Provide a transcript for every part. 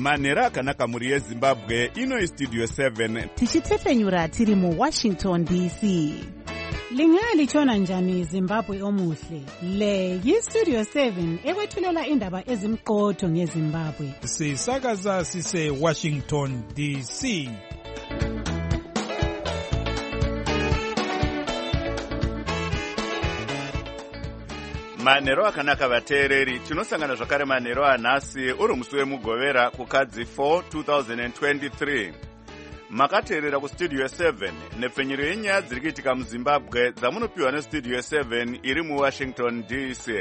manhero akanaka mhuri yezimbabwe. Ino Studio 7 tichitefenyura tiri muWashington DC. Lingalitshona njani Zimbabwe omuhle? Le yiStudio 7 ekwethulela indaba ezimqotho ngeZimbabwe. Sisakaza sise Washington DC. manhero akanaka vateereri. Tinosangana zvakare manhero anhasi uri musi wemugovera kukadzi 4 2023. Makateerera kuStudio 7 nepfenyuro yenyaya dziri kuitika muZimbabwe dzamunopiwa neStudio 7 iri muWashington DC.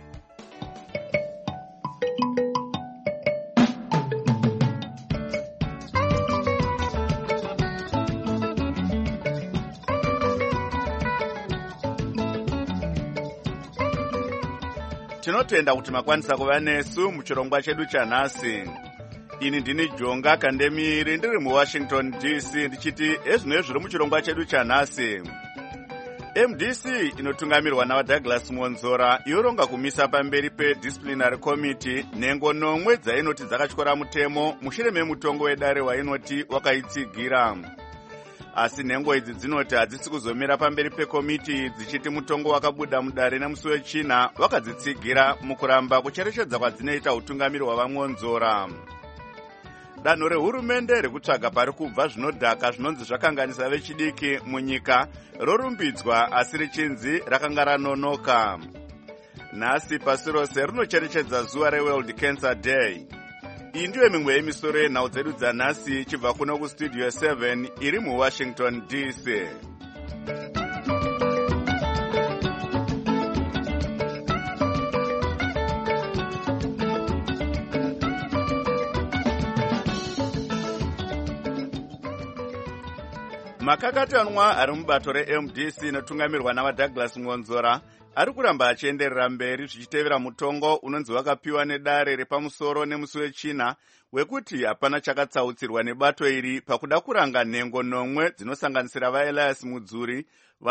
Tinotenda kuti makwanisa kuva nesu muchirongwa chedu chanhasi. Ini ndini Jonga Kandemiri ndiri muWashington DC ndichiti ezvino zviri muchirongwa chedu chanhasi. MDC inotungamirwa naDouglas Monzora yoronga kumisa pamberi peDisciplinary Committee nhengo nomwe dzainoti dzakatyora mutemo mushure memutongo wedare wainoti wakaitsigira. Asi nhengo idzi dzinoti hadzisi kuzomira pamberi pekomiti dzichiti mutongo wakabuda mudare nemusi wechina wakadzitsigira mukuramba kucherechedza kwadzinoita utungamiri hwavaMonzora. Danho rehurumende rekutsvaga pari kubva zvinodhaka zvinonzi zvakanganisa vechidiki munyika rorumbidzwa asi richinzi rakanga ranonoka. Nhasi pasi rose rinocherechedza zuva reWorld Cancer Day. Iyi ndiyo mimwe yemisoro yenhau dzedu dzanhasi ichibva kuno kuStudio 7 iri muWashington DC. Makakatanwa ari mubato reMDC inotungamirwa navaDouglas Monzora ari kuramba achienderera mberi zvichitevera mutongo unonzi wakapiwa nedare repamusoro nemusi wechina wekuti hapana chakatsautsirwa nebato iri pakuda kuranga nhengo nomwe dzinosanganisira vaElias Mudzuri,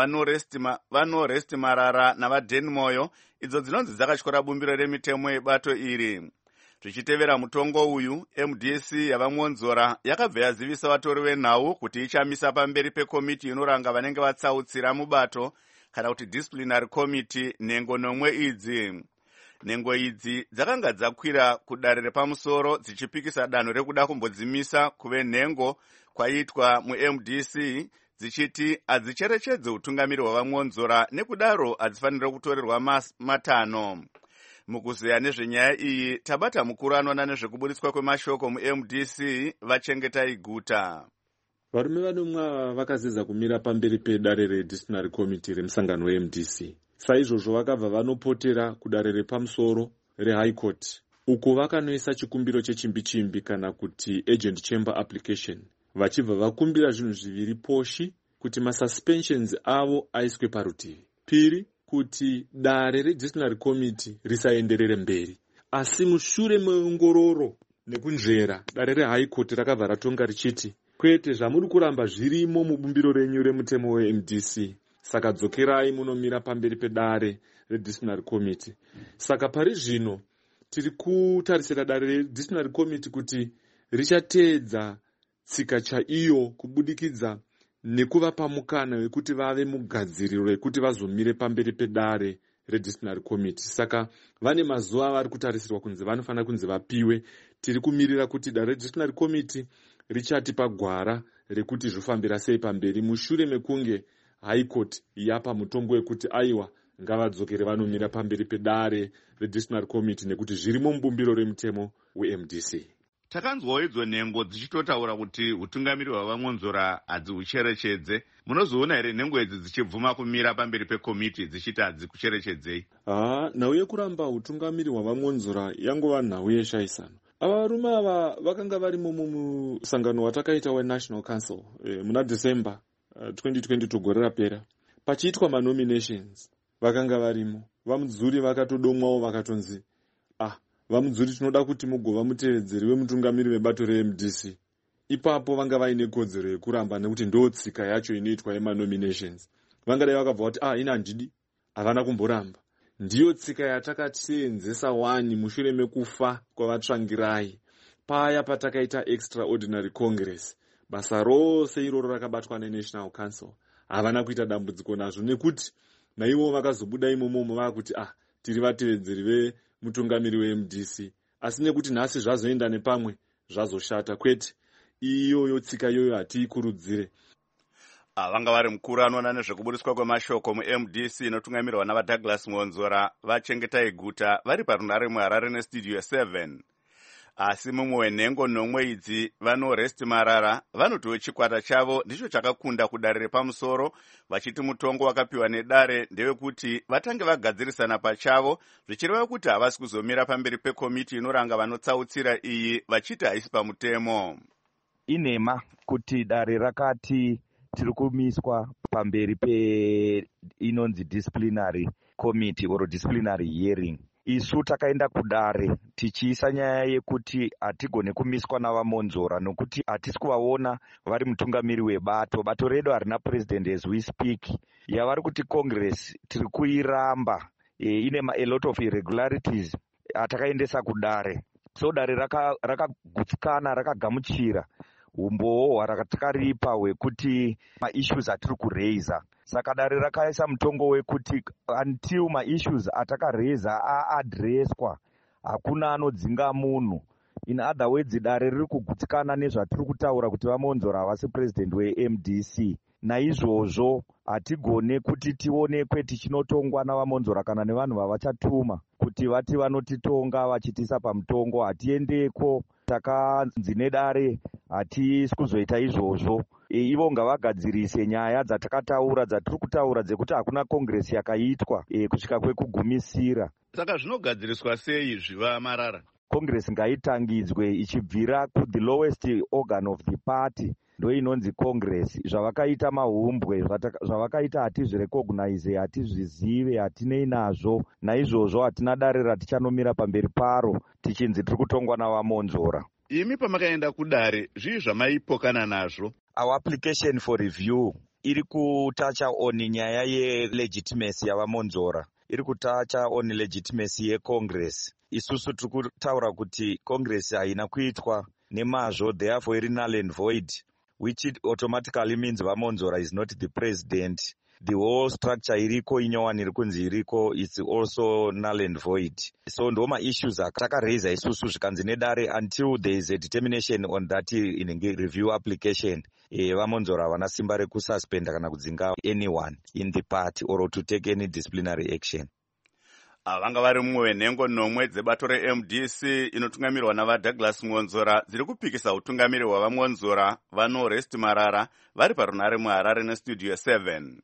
vaNorest Marara navaDan Moyo idzo dzinonzi dzakatyora bumbiro remitemo yebato iri. Zvichitevera mutongo uyu, MDC yavaMonzora yakabva yazivisa vatori venhau kuti ichamisa pamberi pekomiti inoranga vanenge vatsautsira mubato kana kuti Disciplinary Committee nhengo nomwe idzi. Nhengo idzi dzakanga dzakwira kudare repamusoro dzichipikisa danho rekuda kumbodzimisa kuve nhengo kwaitwa muMDC dzichiti hadzicherechedze utungamiri hwavaMonzora nekudaro hadzifanira kutorerwa matanho. Mukuzeya nezvenyaya iyi tabata mukuru anoona nezvekuburitswa kwemashoko muMDC Vachengetai Guta. Varume vanomwe vakazedza kumira pamberi pedare reDisciplinary Committee remusangano weMDC. Saizvozvo vakabva vanopotera kudare repamusoro reHigh Court uko vakanoisa chikumbiro chechimbi-chimbi kana kuti agent chamber application vachibva vakumbira zvinhu zviviri poshi kuti masuspensions avo aiswe parutivi. Piri, kuti dare reDisciplinary Committee risaenderere mberi. Asi mushure meongororo nekunzvera dare reHigh Court rakabva ratonga richiti kwete zvamuri kuramba zvirimo mubumbiro renyu remutemo weMDC. Saka dzokerai munomira pamberi pedare reDisciplinary Committee. Saka pari zvino tiri kutarisira dare reDisciplinary Committee kuti richateedza tsika chaiyo kubudikidza nekuvapa mukana wekuti vave mugadziriro rekuti vazomire pamberi pedare reDisciplinary Committee. Saka vane mazuva vari kutarisirwa kunzi vanofanira kunzi vapiwe. Tiri kumirira kuti dare reDisciplinary Committee richatipa gwara rekuti zvofambira sei pamberi mushure mekunge High Court yapa mutongo wekuti aiwa ngavadzokere vanomira pamberi pedare reDisciplinary Committee nekuti zvirimo mubumbiro remutemo weMDC. Takanzwawo idzo nhengo dzichitotaura kuti utungamiri hwavaMonzora hadzihucherechedze. Munozoona here nhengo idzi dzichibvuma kumira pamberi pekomiti dzichiti hadzikucherechedzei? Nhau yekuramba utungamiri hwavaMonzora yangova nhau yeshaisano. Ava varume ava vakanga varimo mumusangano watakaita weNational Council muna December 2020 gore rapera. Pachiitwa manominations vakanga varimo. VaMudzuri vakatodomwawo vakatonzi VaMudzuri tinoda kuti mugova mutevedzeri wemutungamiri webato reMDC. Ipapo vanga vaine kodzero yekuramba nekuti ndo tsika yacho inoitwa yemanominations. Vangadai vakabva kuti ina handidi, havana kumboramba. Ndiyo tsika yatakatsenzesa wani mushure mekufa kwavatsvangirai. paya patakaita extraordinary congress, basa rose iroro rakabatwa neNational Council. Havana kuita dambudziko nazvo nekuti naivo vakazobuda imomo vakuti tiri vatevedzeri vemutungamiri weMDC, asi nekuti nhasi zvazoenda nepamwe zvazoshata. Kwete, iyoyo tsika iyoyo hatiikurudzire. Vanga vari mukuru anoona nezvekubudiswa kwemashoko muMDC inotungamirwa navaDouglas Ngonzora vachengeta iguta vari parunare muHarare nestudio 7. Asi mumwe wenhengo nomwe idzi vanoresti Marara vanotiwo chikwata chavo ndicho chakakunda kudare repamusoro, vachiti mutongo wakapiwa nedare ndewekuti vatange vagadzirisana pachavo, zvichireva kuti havasi kuzomira pamberi pekomiti inoranga vanotsautsira iyi vachiti haisi pamutemo. Inhema kuti dare rakati tiri kumiswa pamberi inonzi disciplinary committee or disciplinary hearing. Isu takaenda kudare tichiisa nyaya yekuti hatigone kumiswa navaMonzora nokuti hatisi kuvaona vari mutungamiri webato. Bato redu harina president as we speak. Yavari kuti Congress tiri kuiramba, ine a lot of irregularities atakaendesa kudare. So dare rakagutsikana, rakagamuchira umbohwa ratakaripa hwekuti maissues atiri kureiza. Saka dare rakaisa mutongo wekuti until maissues atakareiza aadreswa hakuna anodzinga munhu. In other words, dare riri kugutsikana nezvatiri kutaura kuti vaMonzora havasi president weMDC. Naizvozvo hatigone kuti tionekwe tichinotongwa navaMonzora kana nevanhu vavachatuma kuti vati vanotitonga vachitisa pamutongo. Hatiendeko, takanzi nedare hatisi kuzoita izvozvo. Ivo ngavagadzirise nyaya dzatakataura, dzatiri kutaura dzekuti hakuna kongresi yakaitwa kusvika kwekugumisira. Saka zvinogadziriswa sei zviva Marara? Kongresi ngaitangidzwe ichibvira ku the lowest organ of the party, ndo inonzi kongresi. Zvavakaita mahumbwe, zvavakaita hatizvirecognize, hatizvizive, hatinei nazvo. Naizvozvo hatina dare ratichanomira pamberi paro tichinzi tiri kutongwa navaMonzora. Imi pamakaenda kudare, zvii zvamaipokana nazvo? Our application for review iri kutacha on nyaya yelegitimacy yavaMonzora, iri kutacha on legitimacy yeCongress. Isusu tiri kutaura kuti Congress haina kuitwa nemazvo, therefore iri null and void, which automatically means vaMonzora is not the president. The whole structure iriko, inyowani iri kunzi iriko, it's also null and void. So ndoma issues atakareiza isusu zvikanzi nedare until there is a determination on that in review application. VaMonzora havana simba rekususpenda kana kudzinga anyone in the party or to take any disciplinary action. Vanga vari mumwe wenhengo nomwe dzebato reMDC inotungamirwa navaDouglas Ngonzora dziri kupikisa utungamiri hwavaMonzora vanoresti Marara vari parunare muHarare nestudio 7.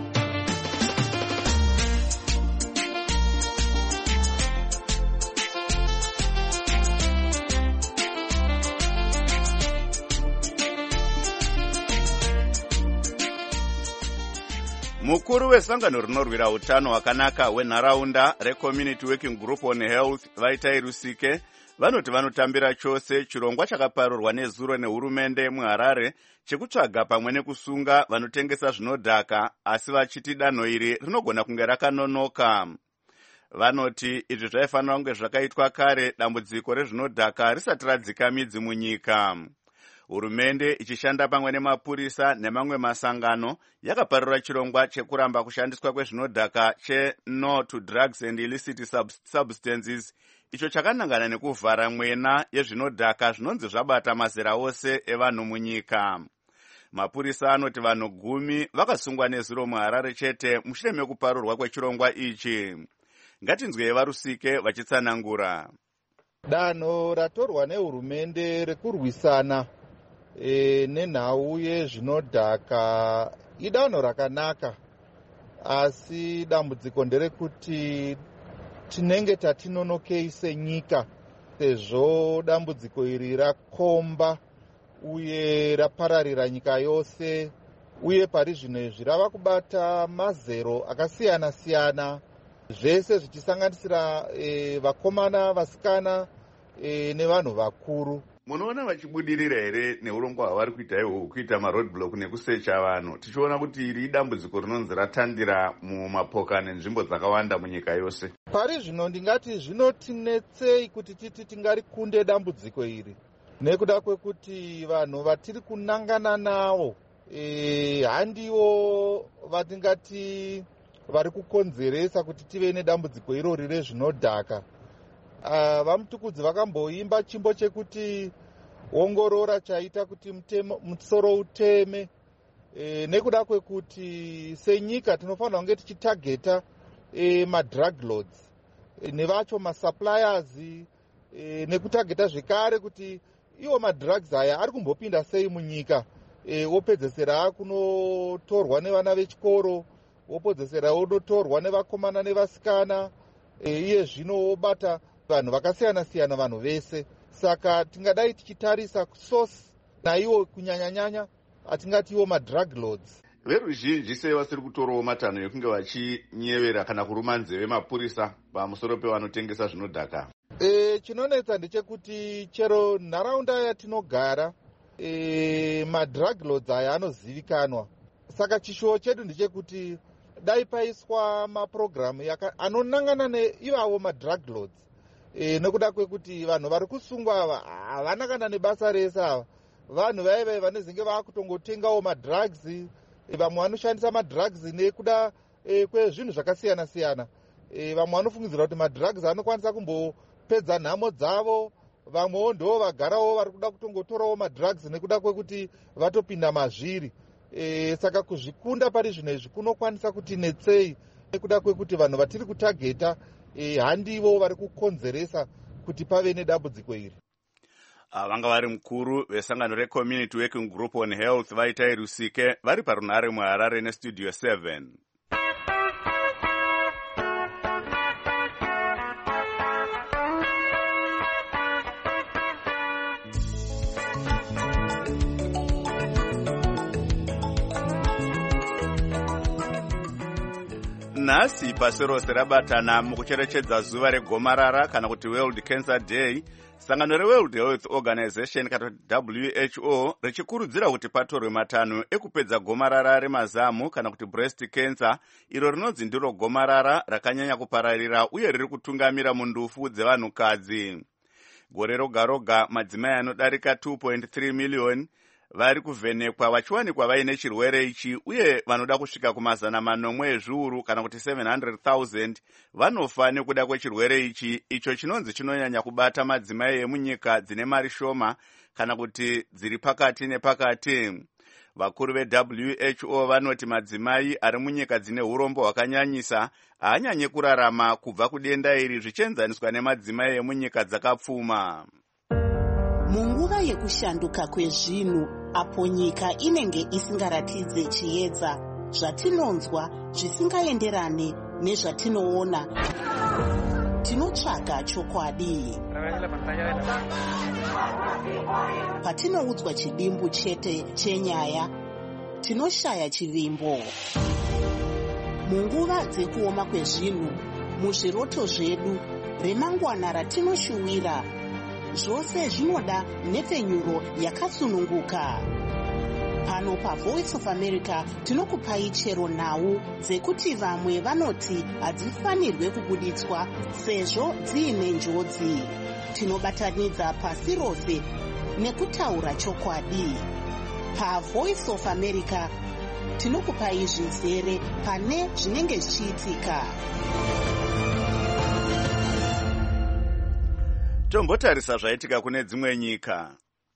Mukuru wesangano rinorwira utano hwakanaka hwenharaunda reCommunity Working Group on Health Vaitai Rusike vanoti vanotambira chose chirongwa chakaparurwa nezuro nehurumende muHarare chekutsvaga pamwe nekusunga vanotengesa zvinodhaka, asi vachiti danho iri rinogona kunge rakanonoka. Vanoti izvi zvaifanira kunge zvakaitwa kare dambudziko rezvinodhaka risati radzika midzi munyika. Hurumende ichishanda pamwe nemapurisa nemamwe masangano yakaparura chirongwa chekuramba kushandiswa kwezvinodhaka che-No to Drugs and Illicit Substances, icho chakanangana nekuvhara mwena yezvinodhaka zvinonzi zvabata mazera ose evanhu munyika. Mapurisa anoti vanhu 10 vakasungwa nezuro muHarare chete mushure mekuparurwa kwechirongwa ichi. Ngatinzwe vaRusike vachitsanangura. Danho ratorwa nehurumende rekurwisana nenhau yezvinodhaka idanho rakanaka, asi dambudziko nderekuti tinenge tatinonokei senyika, sezvo dambudziko iri rakomba uye rapararira nyika yose, uye pari zvino izvi rava kubata mazero akasiyana siyana, zvese zvichisanganisira vakomana, vasikana nevanhu vakuru. Munoona vachibudirira here neurongwa hwavari kuita ihwo kuita maroadblock nekusecha vanhu, tichiona kuti iri dambudziko rinonzi ratandira mumapoka nenzvimbo dzakawanda munyika yose? Pari zvino ndingati zvinotinetsei kuti titi tingarikunde dambudziko iri, nekuda kwekuti vanhu vatiri kunangana navo handiwo vatingati vari kukonzeresa kuti tive nedambudziko irori rezvinodhaka. Vamutukudzi vakamboimba chimbo chekuti ongorora chaita kuti musoro uteme, nekuda kwekuti senyika tinofanira kunge tichitageta madrug lords nevacho masuppliers, nekutageta zvekare kuti iwo madrugs aya ari kumbopinda sei munyika, opedzesera kunotorwa nevana vechikoro, opedzesera onotorwa nevakomana nevasikana, iye zvino obata vanhu vakasiyana siyana, vanhu vese. Saka tingadai tichitarisa source naiwo kunyanya-nyanya atingati iwo madrug lords. Veruzhinji sei vasiri kutorawo matanho ekunge vachinyevera kana kuruma nzeve mapurisa pamusoro pevanotengesa zvinodhaka? Chinonetsa ndechekuti chero nharaunda yatinogara madrug lords aya anozivikanwa. Saka chishuwo chedu ndechekuti dai paiswa mapurogiramu anonangana neivavo madrug lords, nekuda kwekuti vanhu vari kusungwa ava havana kana nebasa rese ava. Vanhu vaive vanezenge vaakutongotengawo madrugs, vamwe vanoshandisa madrugs nekuda kwezvinhu zvakasiyana siyana. Vamwe vanofungidzira kuti madrugs anokwanisa kumbopedza nhamo dzavo, vamwewo ndo vagarawo vari kuda kutongotorawo madrugs nekuda kwekuti vatopinda mazviri. Saka kuzvikunda pari zvino izvi kunokwanisa kuti netsei, nekuda kwekuti vanhu vatiri kutageta handivo vari kukonzeresa kuti pave nedambudziko iri. Vanga vari mukuru vesangano reCommunity Working Group on Health Vaitai Rusike vari parunhare muHarare neStudio 7. Nhasi pasi rose rabatana mukucherechedza zuva regomarara kana kuti World Cancer Day. Sangano reWorld Health Organization kana kuti WHO richikurudzira kuti patorwe matanho ekupedza gomarara remazamu kana kuti breast cancer, iro rinonzi ndiro gomarara rakanyanya kupararira uye riri kutungamira mundufu dzevanhukadzi. Gore roga roga madzimai anodarika 2.3 million vari kuvhenekwa vachiwanikwa vaine chirwere ichi, uye vanoda kusvika ku400,000 ezviuru kana kuti 700,000 vanofa nekuda kwechirwere ichi, icho chinonzi chinonyanya kubata madzimai emunyika dzine mari shoma kana kuti dziri pakati nepakati. Vakuru veWHO vanoti madzimai ari munyika dzine urombo hwakanyanyisa haanyanye kurarama kubva kudenda iri zvichienzaniswa nemadzimai emunyika dzakapfuma. Munguva yekushanduka kwezvinhu, apo nyika inenge isingaratidze chiedza, zvatinonzwa zvisingaenderane nezvatinoona, tinotsvaga chokwadi. Patinoudzwa chidimbu chete chenyaya, tinoshaya chivimbo. Munguva dzekuoma kwezvinhu, muzviroto zvedu, remangwana ratinoshuwira, zvose zvinoda nhepfenyuro yakasununguka. Pano paVoice of America tinokupai chero nhau dzekuti vamwe vanoti hadzifanirwe kubuditswa sezvo dziine njodzi. Tinobatanidza pasi rose nekutaura chokwadi. PaVoice of America tinokupai zvizere pane zvinenge zvichiitika. Tombotarisa zvaitika kune dzimwe nyika.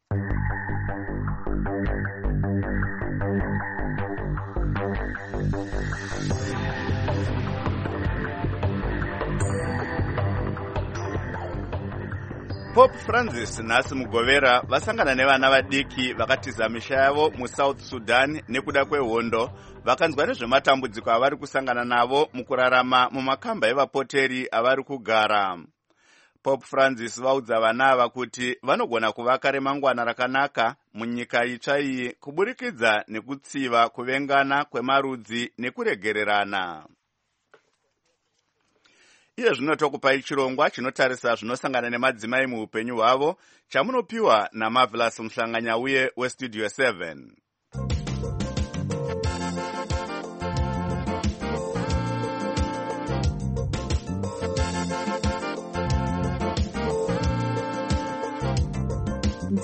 Pope Francis nhasi mugovera vasangana nevana vadiki vakatiza misha yavo muSouth Sudan nekuda kwehondo, vakanzwa nezvematambudziko avari kusangana navo mukurarama mumakamba evapoteri avari kugara. Pope Francis vaudza vana ava kuti vanogona kuvaka remangwana rakanaka munyika itsva iyi kuburikidza nekutsiva kuvengana kwemarudzi nekuregererana. Iye zvino tokupai chirongwa chinotarisa zvinosangana nemadzimai muupenyu hwavo, chamunopiwa naMarvelous Muhlanganyauye weStudio 7.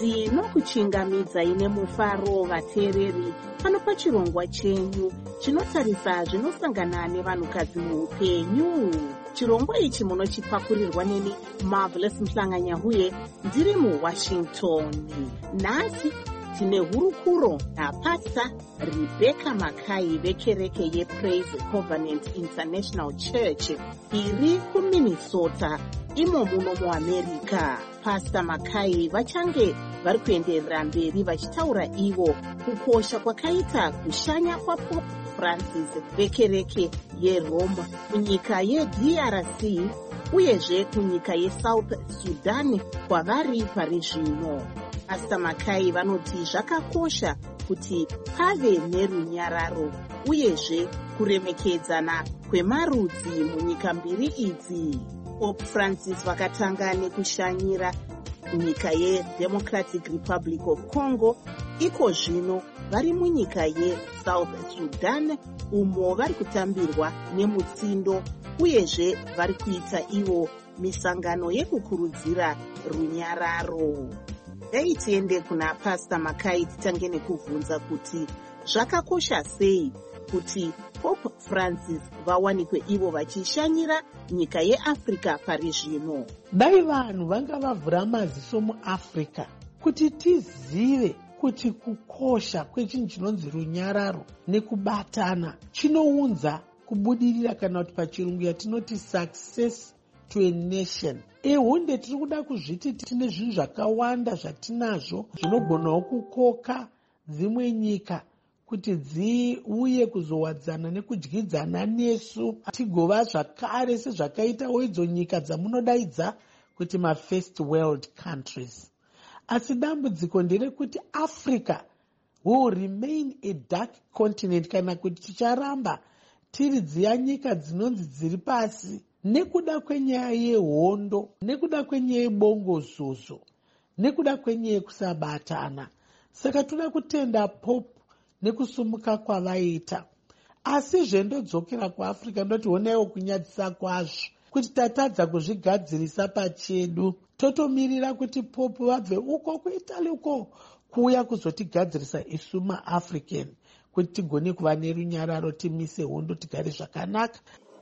ndinokuchingamidzai nemufaro vateereri pano pachirongwa chenyu chinotarisa zvinosangana nevanhukadzi muupenyu. Chirongwa ichi munochipakurirwa neni Marvelous Mhlanganyahuye ndiri muWashington. Nhasi tine hurukuro naPastor Rebecca Makai vekereke yePraise Covenant International Church iri kuMinnesota imo muno muAmerica. Pastor Makai vachange vari kuenderera mberi vachitaura ivo kukosha kwakaita kushanya kwaPope Francis vekereke yeRome kunyika yeDRC uyezve kunyika yeSouth Sudan kwavari pari zvino. Pastor Makai vanoti zvakakosha kuti pave nerunyararo uyezve kuremekedzana kwemarudzi munyika mbiri idzi. Pope Francis vakatanga nekushanyira nyika yeDemocratic Republic of Congo, iko zvino vari munyika yeSouth Sudan umo vari kutambirwa nemutsindo uyezve vari kuita ivo misangano yekukurudzira runyararo. Dai tiende kuna Pastor Makai titange nekubvunza kuti zvakakosha sei kuti Pope Francis vawanikwe ivo vachishanyira nyika yeAfrica pari zvino. Dai vanhu vanga vavhura maziso muAfrica kuti tizive kuti kukosha kwechinhu chinonzi runyararo nekubatana chinounza kubudirira, kana kuti pachirungu yatinoti success to a nation. Ehunde tiri kuda kuzviti tine zvinhu zvakawanda zvatinazvo zvinogonawo kukoka dzimwe nyika kuti dziuye kuzowadzana nekudyidzana nesu, tigova zvakare sezvakaitawo idzo nyika dzamunodaidza kuti ma-first world countries. Asi dambudziko nderekuti Africa will remain a dark continent, kana kuti ticharamba tiri dziya nyika dzinonzi dziri pasi nekuda kwenyaya yehondo, nekuda kwenyaya yebongozozo, nekuda kwenyaya yekusabatana. Saka toda kutenda Pope nekusumuka kwavaita. Asi zvendodzokera kuAfrica ndoti honaiwo kunyadzisa kwazvo kuti tatadza kuzvigadzirisa pachedu, totomirira kuti Pope vabve uko kuItaly uko kuuya kuzotigadzirisa isu maAfrican kuti tigone kuva nerunyararo, timise hondo, tigare zvakanaka.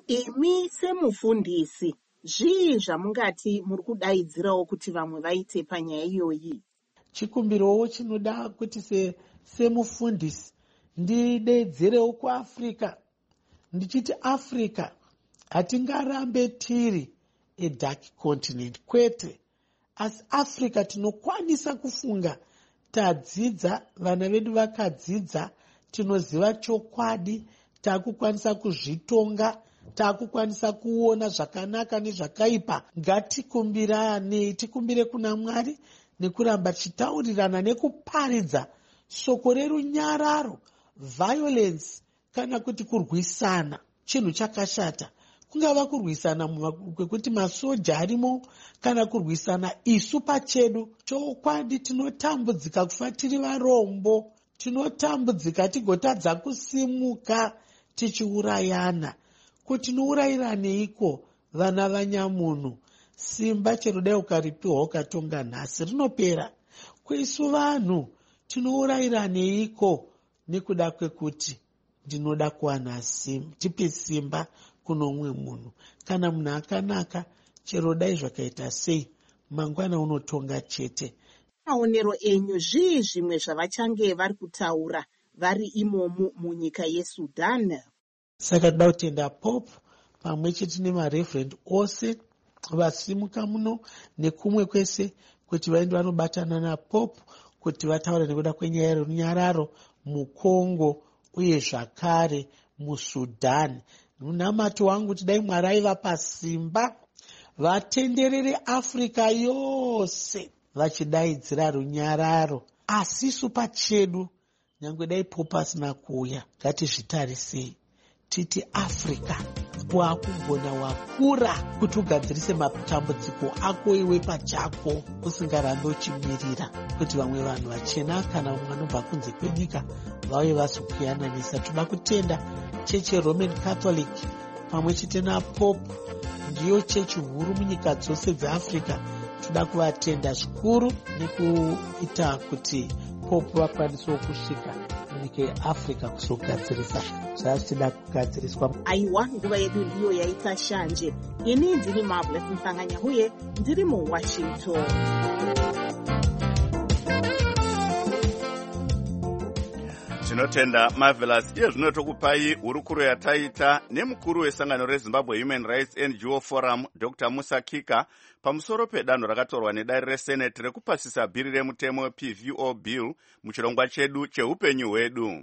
Imi semufundisi, zvii zvamungati muri kudaidzirawo kuti vamwe vaite panyaya iyoyi? Chikumbirowo chinoda kuti semufundisi ndidedzerewo kuAfrica ndichiti Africa hatingarambe tiri a dark continent, kwete. Asi Africa tinokwanisa kufunga, tadzidza, vana vedu vakadzidza, tinoziva chokwadi, takukwanisa kuzvitonga, takukwanisa kuona zvakanaka nezvakaipa. Ngatikumbirane, tikumbire kuna Mwari nekuramba tichitaurirana nekuparidza soko rerunyararo. Violence kana kuti kurwisana chinhu chakashata, kungava kurwisana kwekuti masoja arimo kana kurwisana isu pachedu. Chokwadi tinotambudzika kufa tiri varombo, tinotambudzika tigotadza kusimuka tichiurayana. Kuti tinourayiraniko vana vanyamunhu? Simba chero dai ukaripiwa ukatonga nhasi rinopera. Kweisu vanhu tinourayiraniko nekuda kwekuti ndinoda kuwana tipe simba kuno umwe munhu. Kana munhu akanaka, chero dai zvakaita sei, mangwana unotonga chete. Maonero enyu zvii zvimwe zvavachange vari kutaura vari imomu munyika yeSudan? Saka toda kutenda Pope pamwe chete nemareverend ose vasimuka muno nekumwe kwese kuti vaende vanobatana naPope kuti vataure nekuda kwenyaya yerunyararo muCongo uye zvakare muSudan. Munamato wangu kuti dai Mwari aiva pasimba vatenderere Africa yose vachidaidzira runyararo. Asi isu pachedu, nyangwe dai Pope asina kuuya, ngatizvitarisei titi Africa wakugona wakura kuti ugadzirise matambudziko ako iwe pachako, usingarambe uchimirira kuti vamwe vanhu vachena kana mumwe anobva kunze kwenyika vauye vazokuyananisa. Toda kutenda chechi Roman Catholic pamwe chete naPope ndiyo chechi huru munyika dzose dzeAfrica toda kuvatenda zvikuru nekuita kuti popu vakwanisewo kusvika munyika yeafrica kuzogadzirisa zvazvichida kugadziriswa. aiwa, nguva yedu ndiyo yaita shanje. ini ndiri Marvelous Mhlanganya uye ndiri muWashington. tinotenda Marvelous. iye zvino tokupai hurukuro yataita nemukuru wesangano reZimbabwe Human Rights NGO Forum Dr. Musa Kika pamusoro pedanho rakatorwa nedare reseneti rekupasisa bhiri remutemo wePVO bill muchirongwa chedu cheupenyu hwedu.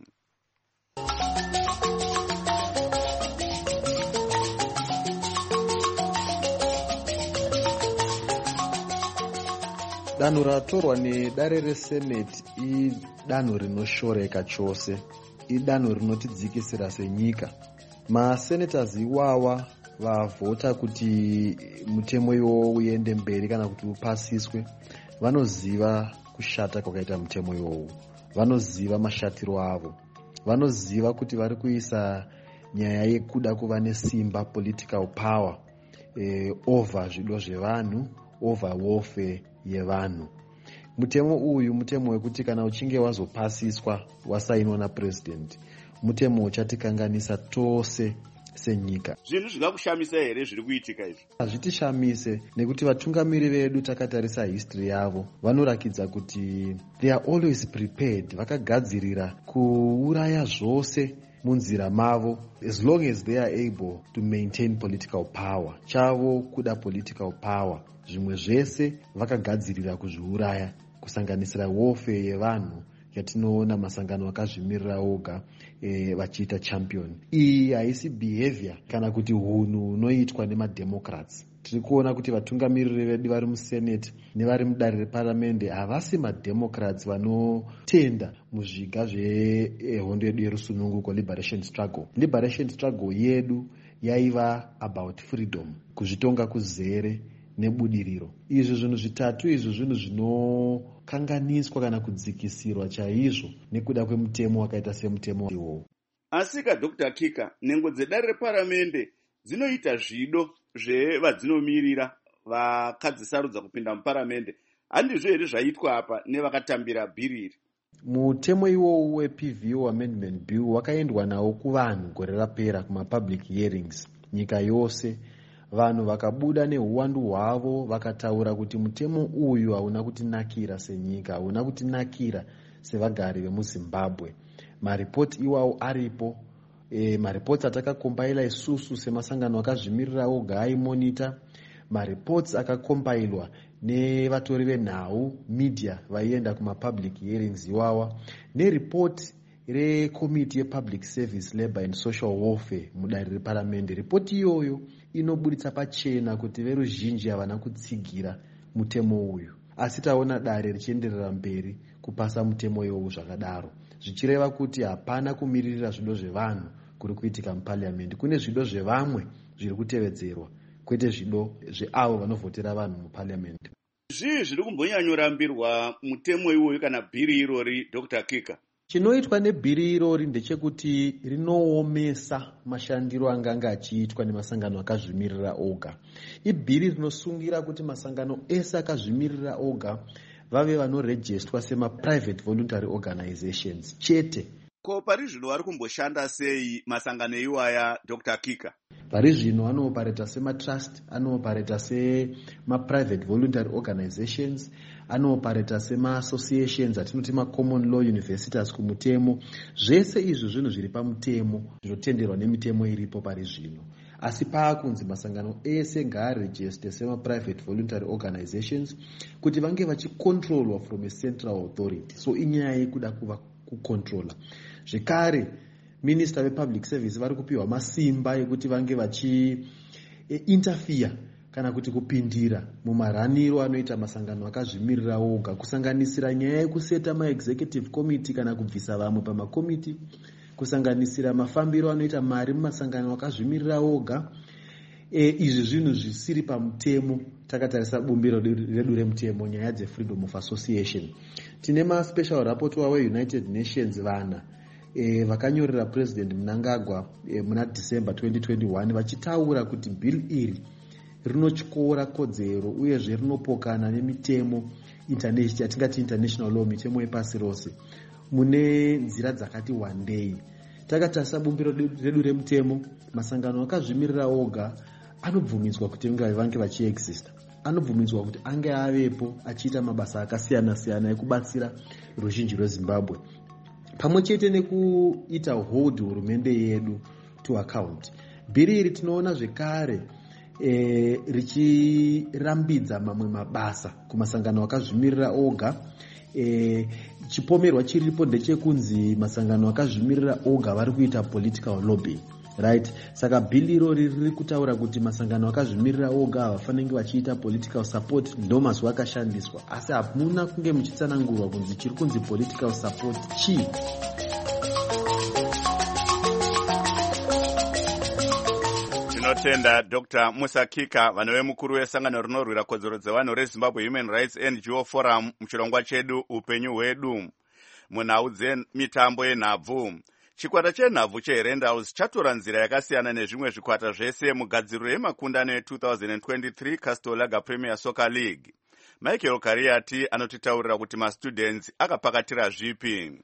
Danho ratorwa nedare reseneti idanho rinoshoreka chose, idanho rinotidzikisira senyika. Masenators iwawa vavhota kuti mutemo iwowo uende mberi kana kuti upasiswe, vanoziva kushata kwakaita mutemo iwowo, vanoziva mashatiro avo, vanoziva kuti vari kuisa nyaya yekuda kuva nesimba, political power, over zvido zvevanhu, over warfare yevanhu. Mutemo uyu mutemo wekuti kana uchinge wazopasiswa wasainwa napresident, mutemo uchatikanganisa tose senyika. Zvinhu zvingakushamisa here zviri kuitika izvi? Hazvitishamise nekuti vatungamiri vedu takatarisa history yavo vanorakidza kuti they are always prepared, vakagadzirira kuuraya zvose munzira mavo as long as they are able to maintain political power. Chavo kuda political power, zvimwe zvese vakagadzirira kuzviuraya, kusanganisira warfare yevanhu yatinoona masangano akazvimirira oga vachiita champion. Iyi haisi behavior kana kuti hunhu hunoitwa nemademocrats. Tiri kuona kuti vatungamiriri vedu vari museneti nevari mudare reparamende havasi mademocrats vanotenda muzviga zvehondo yedu yerusununguko, liberation struggle. Liberation struggle yedu yaiva about freedom, kuzvitonga kuzere nebudiriro. Izvi zvinhu zvitatu izvi zvinhu zvinokanganiswa kana kudzikisirwa chaizvo nekuda kwemutemo wakaita semutemo iwowo. Asika Dr. Kika, nhengo dzedare reparamende dzinoita zvido zvevadzinomiririra vakadzisarudza kupinda muparamende. Handizvo here zvaitwa apa nevakatambira bhiri iri? Mutemo iwowo wePVO amendment bill wakaendwa nawo kuvanhu gore rapera kumapublic hearings nyika yose. Vanhu vakabuda neuwandu hwavo vakataura kuti mutemo uyu hauna kutinakira senyika, hauna kutinakira sevagari vemuZimbabwe. Maripoti iwawo aripo, maripoti atakakombaila isusu semasangano akazvimirira oga aimonita, maripoti akakombailwa nevatori venhau media vaienda kumapublic hearings iwawa, neripoti rekomiti yepublic service labour and social warfare mudare reparamende. Ripoti iyoyo inobuditsa pachena kuti veruzhinji havana kutsigira mutemo uyu, asi taona dare richienderera mberi kupasa mutemo iwowo zvakadaro, zvichireva kuti hapana kumiririra zvido zvevanhu kuri kuitika muparliament. Kune zvido zvevamwe zviri kutevedzerwa, kwete zvido zveavo vanovhotera vanhu muparliament. Zvii zviri kumbonyanyorambirwa mutemo iwoyo kana bhiri irori, Dr. Kika? Chinoitwa nebhiri irori ndechekuti rinoomesa mashandiro anganga achiitwa nemasangano akazvimirira oga. Ibhiri rinosungira kuti masangano ese akazvimirira oga vave vanorejestwa sema-private voluntary organizations chete. Ko pari zvino vari kumboshanda sei masangano iwaya, Dr. Kika? Pari zvino anoopareta sema-trust, anoopareta sema-private voluntary organizations, anoopareta sema-associations atinoti ma-common law universities kumutemo. Zvese izvo zvinhu zviri pamutemo zvinotenderwa nemitemo iripo pari zvino. Asi paakunzi masangano ese ngaarejeste sema-private voluntary organizations kuti vange vachicontrolwa from a central authority. So inyaya yekuda kuva kucontrola. Zvekare, Minister wePublic Service vari kupiwa masimba ekuti vange vachi-interfere kana kuti kupindira mumaraniro anoita masangano akazvimirira oga, kusanganisira nyaya yekuseta ma-executive committee kana kubvisa vamwe pamakomiti, kusanganisira mafambiro anoita mari mumasangano akazvimirira oga. Izvi zvinhu zvisiri pamutemo. Takatarisa bumbiro redu remutemo nyaya dze-freedom of association. Tine ma-special rapporteur we-United Nations vana vakanyorera President Mnangagwa muna December 2021 vachitaura kuti bill iri rinotyora kodzero uyezve rinopokana nemitemo yatingati international law, mitemo yepasi rose mune nzira dzakati wandei. Takatarisa bumbiro redu remutemo, masangano akazvimirira oga anobvumidzwa kuti vange vachiexista, anobvumidzwa kuti ange avepo achiita mabasa akasiyana-siyana ekubatsira ruzhinji rwezimbabwe, pamwe chete nekuita hold hurumende yedu to account. Bhiri iri tinoona zvekare richirambidza mamwe mabasa kumasangano akazvimirira oga. Chipomerwa chiripo ndechekunzi masangano akazvimirira oga vari kuita political lobbying, right? Saka bhili iro riri kutaura kuti masangano akazvimirira oga havafaniri vachiita political support, ndo mazwi akashandiswa, asi hamuna kunge muchitsanangurwa kunzi chiri kunzi political support chii. Tinotenda Dr. Musa Kika, vanove mukuru wesangano rinorwira kodzero dzevanhu reZimbabwe Human Rights NGO Forum, muchirongwa chedu upenyu hwedu. Munhau dzemitambo yenhabvu, chikwata chenhabvu cheHerendhouse chatora nzira yakasiyana nezvimwe zvikwata zvese mugadziriro yemakundano e2023 Castor Lager Premier Soccer League. Michael Kariati anotitaurira kuti mastudents akapakatira zvipi.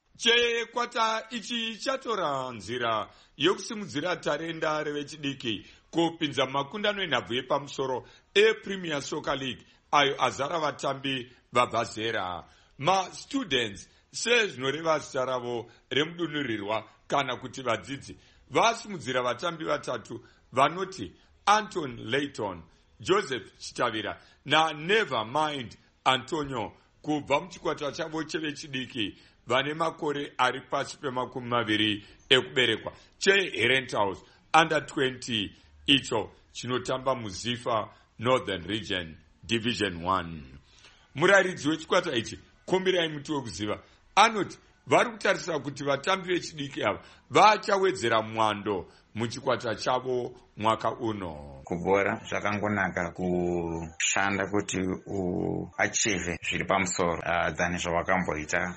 Chikwata ichi chatora nzira yokusimudzira tarenda revechidiki kupinza makundano enhabvu yepamusoro ePremier Soccer League ayo azara vatambi vabva zera. Mastudents sezvinoreva zita ravo remudunhurirwa kana kuti vadzidzi vasimudzira vatambi vatatu vanoti Anton Layton, Joseph Chitavira naNevermind Antonio kubva muchikwata chavo chevechidiki vane makore ari pasi pemakumi maviri ekuberekwa cheHerenthouse under 20 icho chinotamba muZifa Northern Region Division 1. Murayiridzi wechikwata ichi Kombirai Muti Wekuziva anoti vari kutarisira kuti vatambi vechidiki ava vachawedzera mwando muchikwata chavo mwaka uno. Kubhora zvakangonaka kushanda kuti uachieve zviri pamusoro than zvawakamboita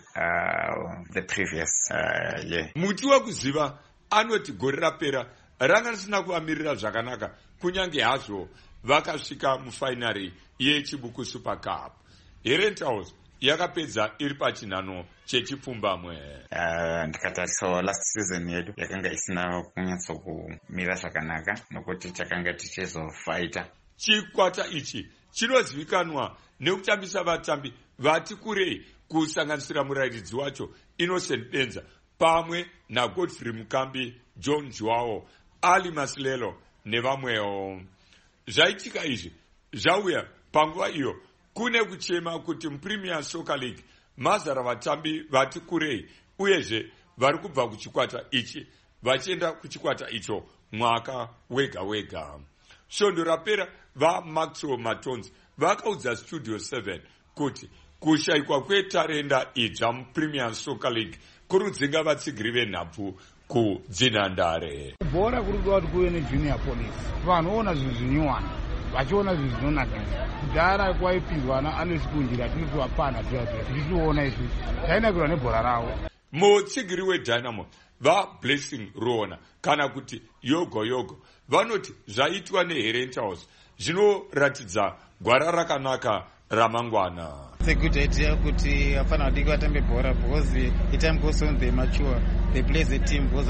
the previous year. Muti Wekuziva anoti gore rapera ranga risina kuvamirira zvakanaka kunyange hazvo vakasvika mufainari yechibuku Super Cup. Herenthouse yakapedza iri pachinhano chechipfumbamwe. Ndikatarisawo last season yedu yakanga isina kunyatsokumira zvakanaka nokuti takanga tichizofaita. Chikwata ichi chinozivikanwa nekutambisa vatambi vati kurei kusanganisira murayiridzi wacho Innocent Benza pamwe naGodfrey Mukambi, John Joao, Ali Masilelo nevamwewo. Zvaitika izvi zvauya panguva iyo kune kuchema kuti muPremier Soccer League mazara vatambi vati kurei uyezve vari kubva kuchikwata ichi vachienda kuchikwata icho mwaka wega wega. Svondo rapera vaMaxwell Matonzi vakaudza Studio 7 kuti kushayikwa kwetarenda idzva muPremier Soccer League kuri kudzinga vatsigiri venhabvu kudzinhandare. Bhora kuri kuda kuti kuve nejunior police, vanhuona zvinhu zvinyuwana vachiona zvinhu zvinonakisa. Kudhara kwaipindwana anozikunjira tinotowapana tichitoona izvi tainakirwa nebhora ravo. Mutsigiri weDynamo vaBlessing Ruona kana kuti Yogo Yogo vanoti zvaitwa neHerenthouse zvinoratidza gwara rakanaka ramangwana. It's a good idea kuti hapana vadiki vatambe bhora because itime goes on they mature, they play the team because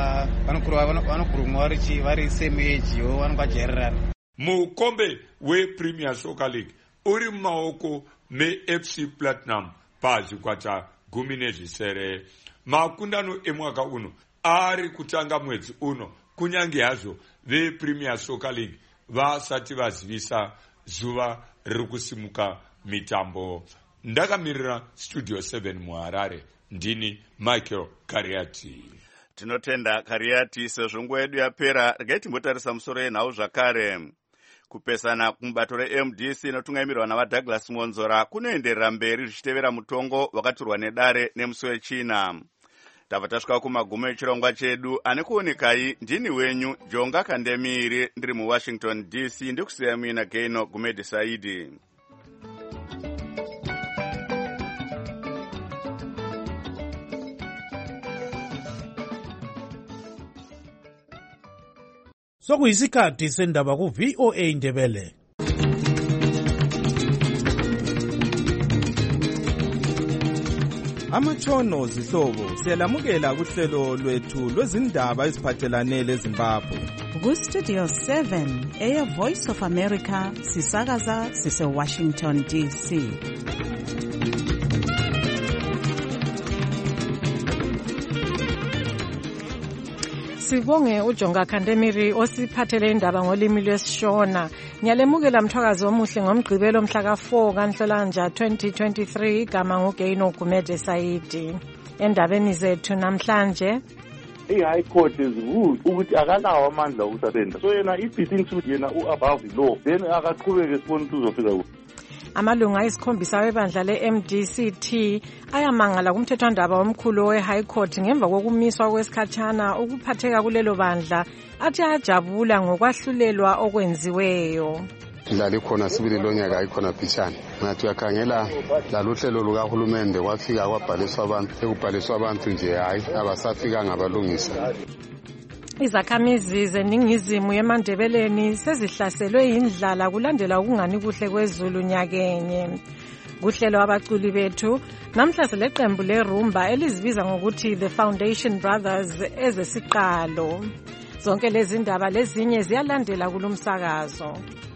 vanokurumwa vari same age yo vanonga vajairana. Mukombe wePremier Soccer League uri mumaoko meFC Platinum pazvikwata 17. Makundano emwaka uno ari kutanga mwedzi uno kunyange hazvo vePremier Soccer League vasati vazivisa zuva riri kusimuka mitambo. Ndakamirira Studio 7 muHarare, ndini Michael Kariati. Tinotenda Kariati. Sezvo nguva yedu yapera, regai timbotarisa musoro yenhau zvakare. Kupesana kumubato reMDC inotungamirwa navaDouglas Ngonzora kunoenderera mberi zvichitevera mutongo wakaturwa nedare nemusi wechina. Tabva tasvika kumagumo echirongwa chedu. Ane kuonekai ndini wenyu Jonga Kandemiri, ndiri muWashington DC. Ndikusiya muina Gaino Gumedi Saidi. Sokuyisikhathi sendaba ku VOA Indebele. Amatshono zihlobo siyalamukela kuhlelo lwethu lwezindaba eziphathelane leZimbabwe. Ku-Studio 7 Air Voice of America sisakaza sise-Washington DC. Sibonge uJonga Khandemiri osiphathele indaba ngolimi lwesiShona. Ngiyalemukela mthwakazi omuhle ngomgqibelo mhla ka4 kaNhlolanja 2023 igama nguGaino Gumede Saidi. Endabeni zethu namhlanje i-High Court is ukuthi akalawo amandla okusebenza. So yena if he thinks ukuthi yena above the law then akaqhubeke sibone ukuthi uzofika kuphi. Amalunga ayisikhombisa webandla le-MDCT ayamangala kumthethwandaba omkhulu we-High Court ngemva kokumiswa kwesikhatshana ukuphatheka kulelo bandla athi ayajabula ngokwahlulelwa okwenziweyo. Lalikhona sibili lonyaka ayikhona phishana ngathi uyakhangela laluhlelo lukahulumende kwafika kwabhaliswa abantu ekubhaliswa abantu nje hayi abasafika ngabalungisa. Izakhamizi zeningizimu yeMandebeleni sezihlaselwe yindlala kulandela ukungani kuhle kwezulu nyakenye. Kuhlelo abaculi bethu namhla seleqembu leRumba elizibiza ngokuthi The Foundation Brothers ezesiqalo. Zonke lezi ndaba lezinye ziyalandela kulomsakazo.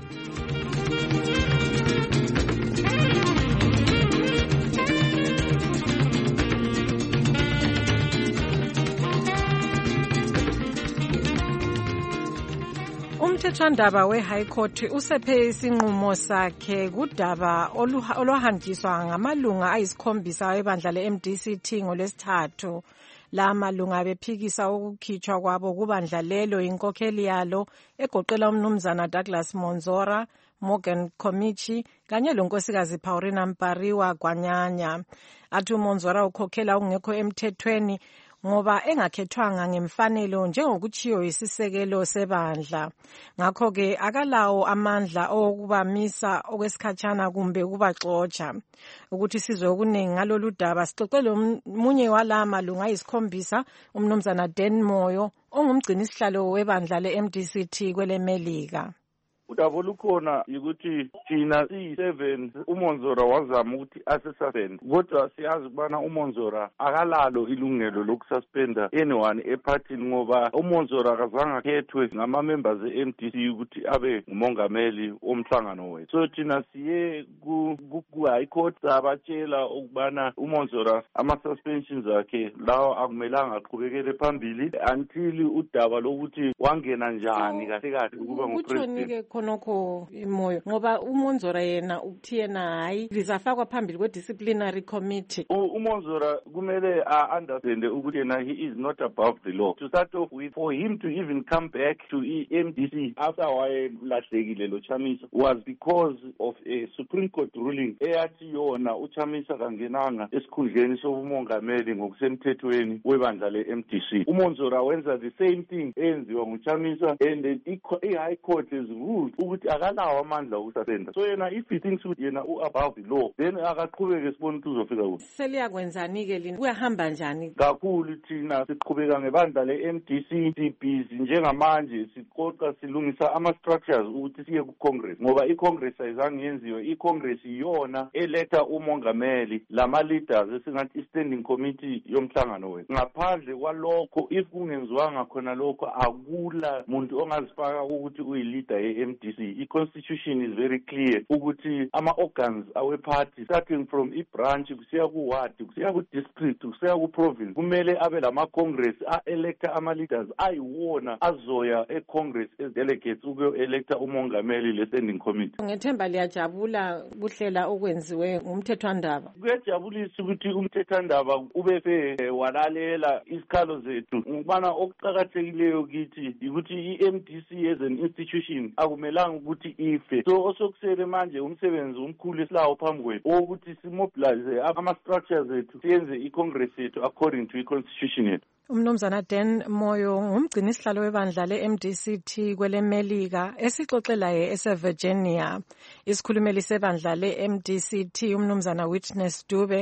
Umthethwandaba we-High Court usephe isinqumo sakhe kudaba olwahanjiswa ngamalunga ayisikhombisa ebandla le-MDCT ngolwesithathu. La malunga bephikisa ukukhitshwa kwabo kubandla lelo inkokheli yalo egoqela umnumzana Douglas Monzora, Morgan Komichi kanye lonkosikazi Paulina Mpariwa Gwanyanya. Athi uMonzora ukhokhela ungekho emthethweni ngoba engakhethwanga ngemfanelo njengokuchiyo isisekelo sebandla. Ngakho ke akalawo amandla okubamisa okwesikhatshana kumbe kubaxotsha. Ukuthi sizwe okuningi ngalolu daba sixoxele omunye wala malunga ayisikhombisa umnumzana Dan Moyo ongumgcini isihlalo webandla le-MDCT kweleMelika. Udaba olukhona ukuthi thina siyi-7 uMonzora wazama ukuthi ase-suspend kodwa siyazi ukubana uMonzora akalalo ilungelo lokususpenda anyone ephathini ngoba uMonzora akazange akhethwe ngama-members e-MDC ukuthi abe ngumongameli womhlangano wethu. So thina siye ku-High Court sabatshela ukubana uMonzora ama-suspensions akhe lawo akumelanga aqhubekele phambili until udaba lokuthi wangena njani kahle kahle ukuba ngupresident. Khonokho imoyo ngoba uMonzora yena uthi yena hayi lizafakwa phambili kwe-disciplinary committee. uMonzora kumele understand ukuthi yena he is not above the law. To start off with, for him to even come back to MDC after wayelahlekile lo Chamisa was because of a Supreme Court ruling eyathi yona uChamisa kangenanga esikhundleni sobumongameli ngokusemthethweni webandla le-MDC. uMonzora wenza the same thing enziwa nguChamisa and i-High Court is ruled ukuthi akalawo amandla okusebenza. So yena if he thinks ukuthi yena above the law then akaqhubeke sibone ukuthi uzofika kuphi. Seliyakwenzani ke lini? Kuyahamba njani? Kakhulu thina siqhubeka ngebandla le-MDC sibhizi njengamanje siqoqa silungisa ama-structures ukuthi siye ku-Congress ngoba i-Congress ayizange yenziwe. I-Congress iyona eletha umongameli lama-leaders esingathi i-standing committee yomhlangano wethu. Ngaphandle kwalokho if kungenziwanga khona lokho akula muntu ongazifaka ukuthi uyi-leader ye-MDC. I-constitution is very clear ukuthi ama-organs awe-party starting from i-branch kusiya ku-ward kusiya ku-district kusiya ku-province kumele abe lama-congress a-electa ama-leaders ayiwona azoya e-congress as-delegates ukuyo-electa umongameli le-standing committee. Ngethemba liyajabula kuhlela okwenziwe ngumthethwandaba. Kuyajabulisa ukuthi umthethwandaba ube walalela isikhalo zethu ngibana okuqakathekileyo kithi ukuthi i-MDC as an institution akumelanga ukuthi ife. So osokusele manje umsebenzi omkhulu esilawo phambi kwethu ukuthi simobilize ama-structures ethu siyenze i-congress yethu according to i-constitution yethu. Umnumzana Dan Moyo ngumgcini isihlalo webandla le-MDCT kweleMelika esixoxela ese-Virginia. Isikhulumeli sebandla le-MDCT umnumzana Witness Dube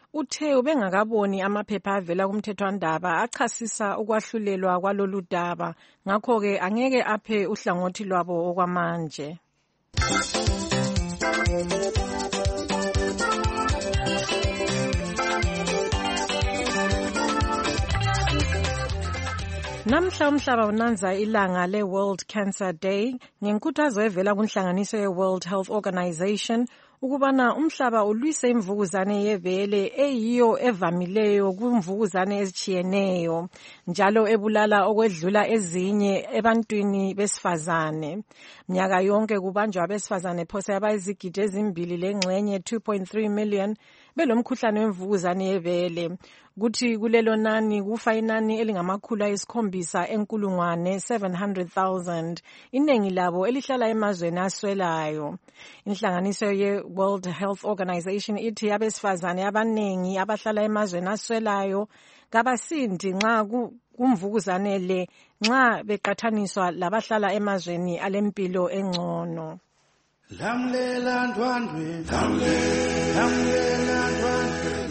uthe ubengakaboni amaphepha avela kumthethwandaba achasisa ukwahlulelwa kwalolu daba, ngakho-ke angeke aphe uhlangothi lwabo okwamanje. Namhla umhlaba unanza ilanga le-World Cancer Day ngenkuthazo evela kunhlanganiso ye-World Health Organization ukubana umhlaba ulwise imvukuzane yebele eyiyo evamileyo kumvukuzane ezitshiyeneyo njalo ebulala okwedlula ezinye ebantwini besifazane. Mnyaka yonke kubanjwa abesifazane phose abayizigidi ezimbili lengxenye 2.3 million belomkhuhlane wemvukuzane yebele. Kuthi kulelo nani kufa inani elingamakhulu ayisikhombisa enkulungwane 700,000, iningi labo elihlala emazweni aswelayo. Inhlanganiso ye-World Health Organization ithi abesifazane abaningi abahlala emazweni aswelayo kabasindi nxa kumvukuzane le nxa beqathaniswa labahlala emazweni alempilo engcono. Lamlela ndwandwe, lamlela ndwandwe,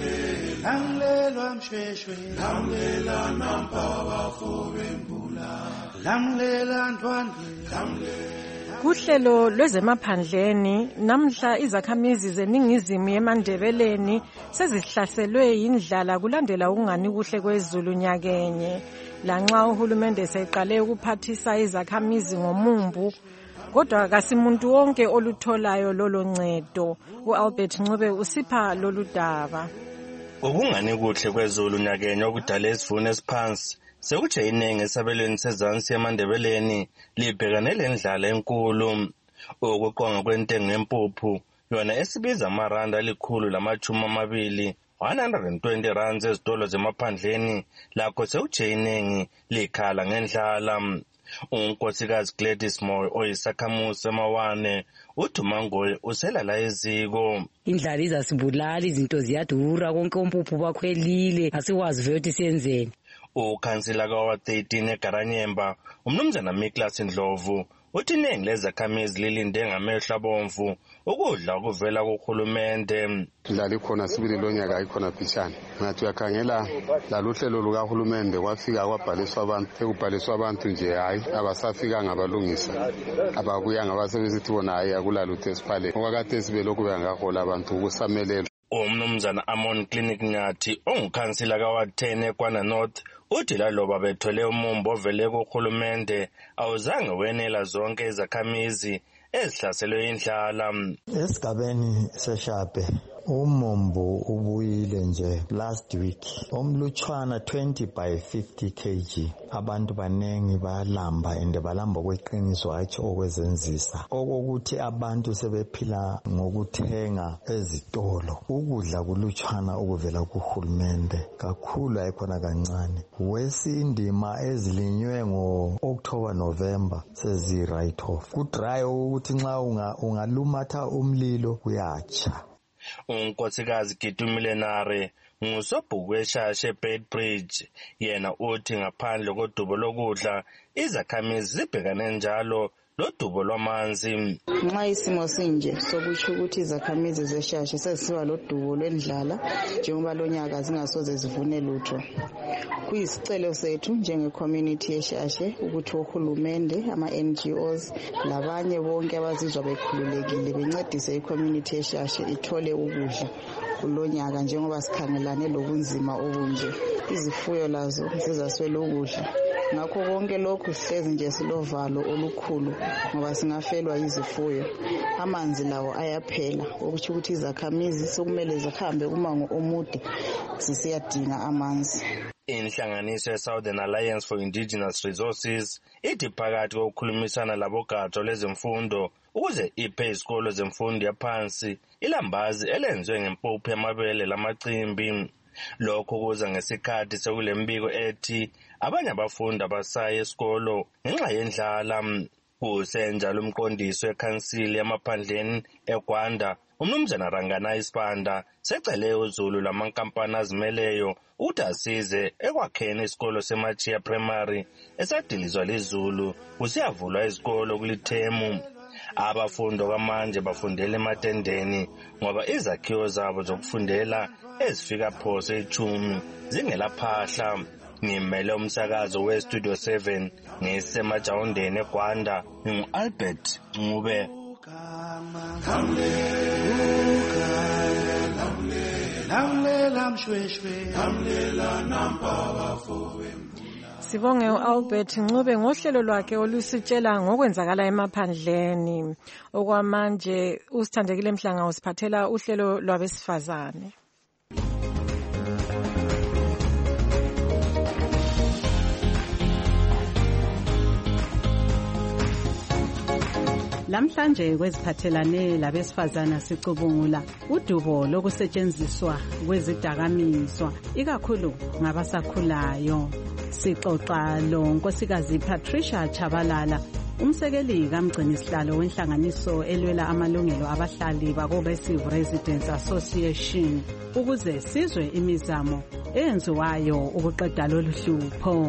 lamlela mshweshwe, lamlela nampaba fobembula, lamlela ndwandwe. Kuhlelo lwezemaphandleni namhla izakhamizi zeningizimu yeMandebeleni sezihlaselwe yindlala kulandela ukungani kuhle kwezulu nyakenye. Lanxa uhulumende seqale ukuphathisa izakhamizi ngomumbu, kodwa kasimuntu wonke olutholayo lolo ncedo. U-Albert Ncube usipha lolu daba. Ukungani kuhle kwezulu nyakenye okudala isivuno esiphansi sekutshe iningi esabelweni sezansi eMandebeleni libhekane lendlala enkulu. Ukuqonga kwentengo yempuphu yona esibiza amaranda $120, 120 rand ezitolo zemaphandleni, lakho sekutshe iningi likhala ngendlala. Unkosikazi Gladys Moyo oyisakhamuzi emawane uDumangoye uselala eziko. Indlala izasibulala, izinto ziyadura, konke umpuphu bakhwelile, asikwazi vele ukuthi siyenzeni. Ukhansila kawa-13 eGaranyemba umnumzana Miklas Ndlovu uthi iningi lezakhamizi lilinde ngamehlo abomvu ukudla okuvela kuhulumende. Indlala ikhona sibili lo nyaka ikhona phishana. Ngathi uyakhangela laluhlelo lukahulumende kwafika kwabhaliswa abantu, ekubhaliswa abantu nje hayi abasafika ngabalungisa. Ababuya ngabasebesithi bona hayi akulalutho esiphaleni. Okwakade sibe lokhu bengahola abantu ukusamelela. Umnumzana Amon Clinic Nyathi ongukhansila kawa-10 eKwana North uthi laloba bethole umumbo ovele kuhulumende awuzange wenela zonke izakhamizi ezihlaselwe indlala. Esigabeni seShape umumbo ubuyile nje last week, omlutshwana 20 by 50 kg. Abantu banengi balamba and balamba kweqiniso hatshi okwezenzisa, okokuthi abantu sebephila ngokuthenga ezitolo. Ukudla kulutshwana okuvela kuhulumende kakhulu, ayikhona kancane. Wesindima ezilinywe ngo-October November sezi-write off. Kudry ukuthi nxa ungalumatha umlilo uyatsha. Unkosikazi Gitumilenare ngusobhuku eShashe Bedbridge yena uthi ngaphandle kodubo lokudla izakhamizi zibhekane njalo lodubo lwamanzi. Nxa isimo sinje sokutsho ukuthi izakhamizi zeShashe sezisiba lodubo lwendlala njengoba lonyaka zingasoze zivune lutho. Kuyisicelo sethu njenge-community yeShashe ukuthi uhulumende, ama-NGOs labanye bonke abazizwa bekhululekile bencedise i-community yeShashe ithole ukudla kulonyaka njengoba sikhangelane lobunzima obunje. Izifuyo lazo zizaswela ukudla. Ngakho konke lokhu sihlezi nje silovalo olukhulu ngoba singafelwa izifuyo. Amanzi lawo ayaphela, okuthi ukuthi izakhamizi sokumele zihambe umango omude zisiyadinga amanzi. Inhlanganiso ye-Southern Alliance for Indigenous Resources ithi phakathi kokukhulumisana labogatsha lwezemfundo ukuze iphe izikolo zemfundo yaphansi ilambazi elenziwe ngempuphu yamabele lamacimbi. Lokho kuza ngesikhathi sekule mbiko ethi abanye abafundi abasaya esikolo ngenxa yendlala. Kusenjalo umqondisi wekhansili yamaphandleni eGwanda umnumzana Rangana Isipanda secele uZulu lamankampani azimeleyo ukuthi asize ekwakheni isikolo seMachiya Primary esadilizwa liZulu kusiyavulwa izikolo kulithemu. Abafundi okwamanje bafundela ematendeni ngoba izakhiwo zabo zokufundela ezifika phose 10 zingelaphahla. Ngimele umsakazo weStudio 7 ngisemajawundeni eGwanda, ngingu-Albert Ncube. Sibonge u-Albert Ncube ngohlelo lwakhe olusitshela ngokwenzakala emaphandleni. Okwamanje uSithandekile Mhlanga usiphathela uhlelo lwabesifazane. Lamhlanje kweziphathelane labesifazana sicubungula udubo lokusetshenziswa kwezidakamizwa ikakhulu ngabasakhulayo. Sixoxa lo Nkosikazi Patricia Chabalala, umsekeli kaMgcinisihlalo wenhlanganiso elwela amalungelo abahlali bako-Besive Residents Association, ukuze sizwe imizamo eyenziwayo ukuqeda lolu hlupho.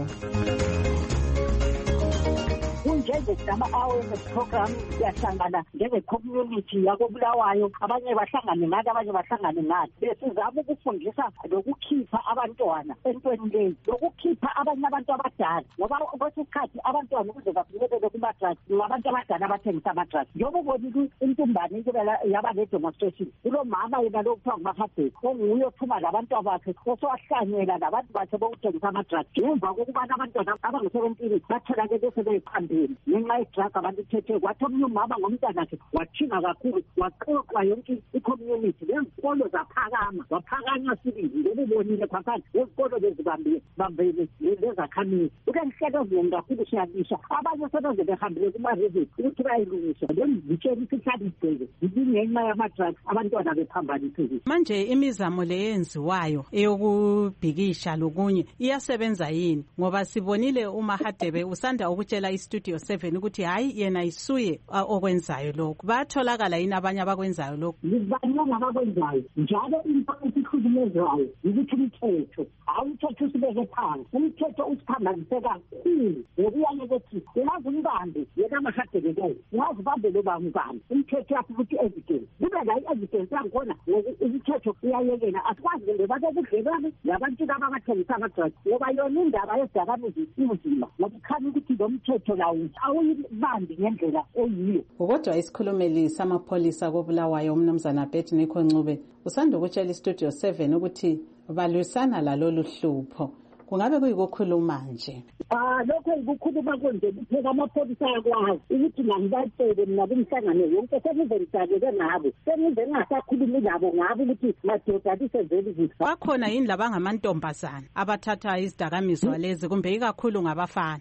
Njengama-awareness program yahlangana njenge-community yakobulawayo, abanye bahlangane ngathi abanye bahlangane ngathi, besizama ukufundisa lokukhipha abantwana entweni leyi, lokukhipha abanye abantu abadala, ngoba kwesikhathi abantwana ukuze bafinyelele kuma-drugs ngabantu abadala abathengisa ama-drugs. Njengoba ubonile intumbane yaba ne-demonstration, kulomama yena lokuthiwa nguMahadebe onguye ophuma labantwana bakhe osowahlanyela labantu bakhe bokuthengisa ama-drugs. Ngemva kokubana abantwana abangu-17 batholakele sebeyiphambili ngenxa ye-drug abantu ithethe, kwathi omnye umama ngomntanakhe wathinga kakhulu, waqoqwa yonke i-community nezikolo zaphakama, waphakanywa sibili. Ngoba ubonile khwaphana nezikolo bezibambene lezakhamizi. Kulenhlelo eziningi kakhulu siyabisha, abanye sebeze behambile kuma-revet ukuthi bayilungisa. Lenzitshela isihlala ibheke ngenxa yama-drugs abantwana bephambanisile. Manje imizamo leyenziwayo eyokubhikisha lokunye iyasebenza yini? Ngoba sibonile uMahadebe usanda ukutshela iStudio 7 ukuthi hayi yena isuye okwenzayo lokho. Batholakala yini abanye abakwenzayo lokho? Baningi abakwenzayo, njalo into esikhulumezayo ukuthi umthetho awumthetho usibeke phansi. Umthetho usiphambanise kakhulu ngokuyaye kuthi uyazi umbambi yena Mahadebe lowo, uyazi ubambe lo bangubani. Umthetho yathi ukuthi evidence kube la i-evidence yakhona, umthetho uyayekela. Asikwazi ke babe budlelwane labantu abathengisa ama-drugs ngoba yona indaba yezidakamizwa inzima, ngoba kukhanya ukuthi lo mthetho lawo awuyibambi ngendlela eyiyo. Kodwa isikhulumeli samapholisa koBulawayo uMnumzana Bethniko Ncube usanda ukutshela iStudio 7 ukuthi balwisana lalolu hlupho. Kungabe kuyikukhuluma nje? Lokho ukukhuluma konje kuphela amapholisa akwazi ukuthi ngibatshele mina kumhlangano yonke sengizenzakele ngabo, sengize ngasakhulumi nabo ngabo ukuthi madoda lisenzele izinto. Bakhona yini labangamantombazana abathatha izidakamizwa lezi kumbe ikakhulu ngabafana?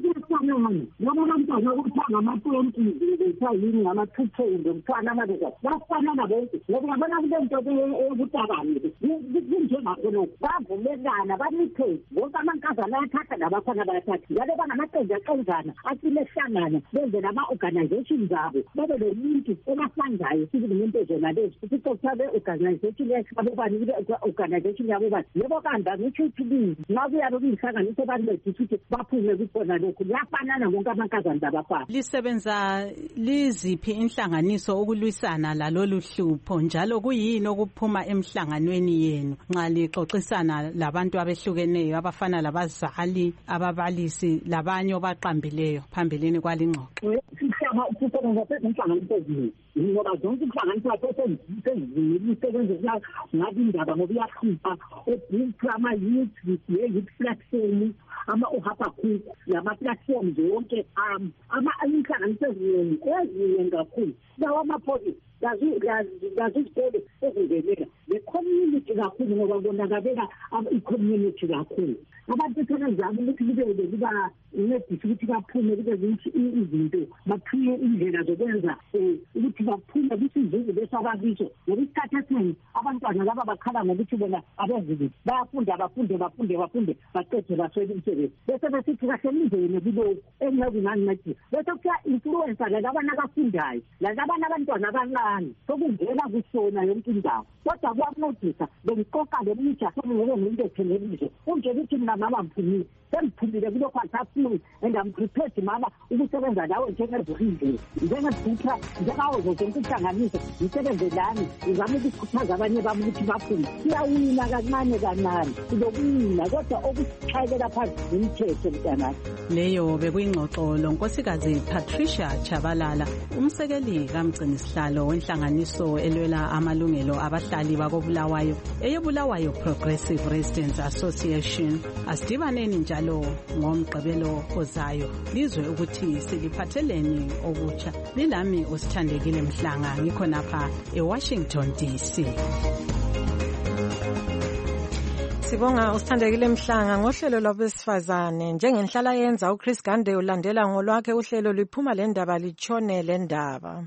Ngoba abantwana okuthanga ama-20 ngithiwa yini ngama-210 ngithiwana amaleza bafana nabonke. Ngoba ngabona kulento yokutabani kunjengakho bavumelana baniphe bonke amankazana ayathatha nabafana bayathatha, njalo bangamaqembu aqenzana acine ehlangana benze nama-organization zabo babe lomuntu obasandayo sibili ngento zona lezi ukuthi be-organization abobani organization yabobani. Yebo kanda ngitsho ukuthi nxa kuyabe kuyihlanganiso bancedisa ukuthi baphume kukhona lokhu liyafanana bonke amankazana labafana. Lisebenza liziphi inhlanganiso ukulwisana lalolu hlupho, njalo kuyini okuphuma emhlanganweni yenu nxa lixoxisana labantu abehlukeneyo abafana labazali, ababalisi labanye obaqambileyo phambilini kwalingxoxo? Sisebenza inhlanganiso eziningi ngoba zonke inhlanganiso sezisebenzisa ngathi indaba ngoba iyahlupha ebhukhi ama-youth ye-youth platform ama-uhabakhuk lama-platforms yonke inhlanganiso eziningi kakhulu. Lawo amapholisa lazizikole ezingenela le-community kakhulu ngoba bonakabela i-community kakhulu. Abantu sebezama ukuthi kuba incedisa ukuthi baphume kube izinto, baphiwe indlela zokwenza ukuthi baphume kwisizuzu besabakiso. Ngoba isikhathi esiningi abantwana laba bakhala ngokuthi bona abezili bayafunda bafunde baqede baswele umsebenzi, bese besithi kahle nizene kulokhu engingekunancedisa, bese kuthiwa influencer lalabana abafundayo lalabana abantwana abancane sokungena kusona yonke indawo. Kodwa kuyancedisa bengiqoqa le mitsha sengingeke ngiyibethe ngelizwe kunje ukuthi mina ngaba mphumile sengiphumile kulokho asafuni and I'm prepared mama ukusebenza nawe njengeziringe njengebutha njengawo zonke inhlanganiso ngisebenze lami ngizama ukukhuthaza abanye bami ukuthi bafunde siyawina kancane kancane sizokuwina kodwa okusichayekela phansi imithetho mntanami. Leyo bekuyingxoxo lonkosikazi Patricia Chabalala, umsekeli kamgcinisihlalo wenhlanganiso elwela amalungelo abahlali bakobulawayo eyebulawayo Progressive Residents Association. Asidibaneni njalo ngomgqibelo ozayo lizwe ukuthi siliphatheleni okutsha. Lilami usithandekile Mhlanga ngikhonapha eWashington DC. Sibonga usithandekile Mhlanga ngohlelo lwabesifazane. Njengenhlala yenza uChris Gande ulandela ngolwakhe uhlelo liphuma le ndaba litshone le ndaba.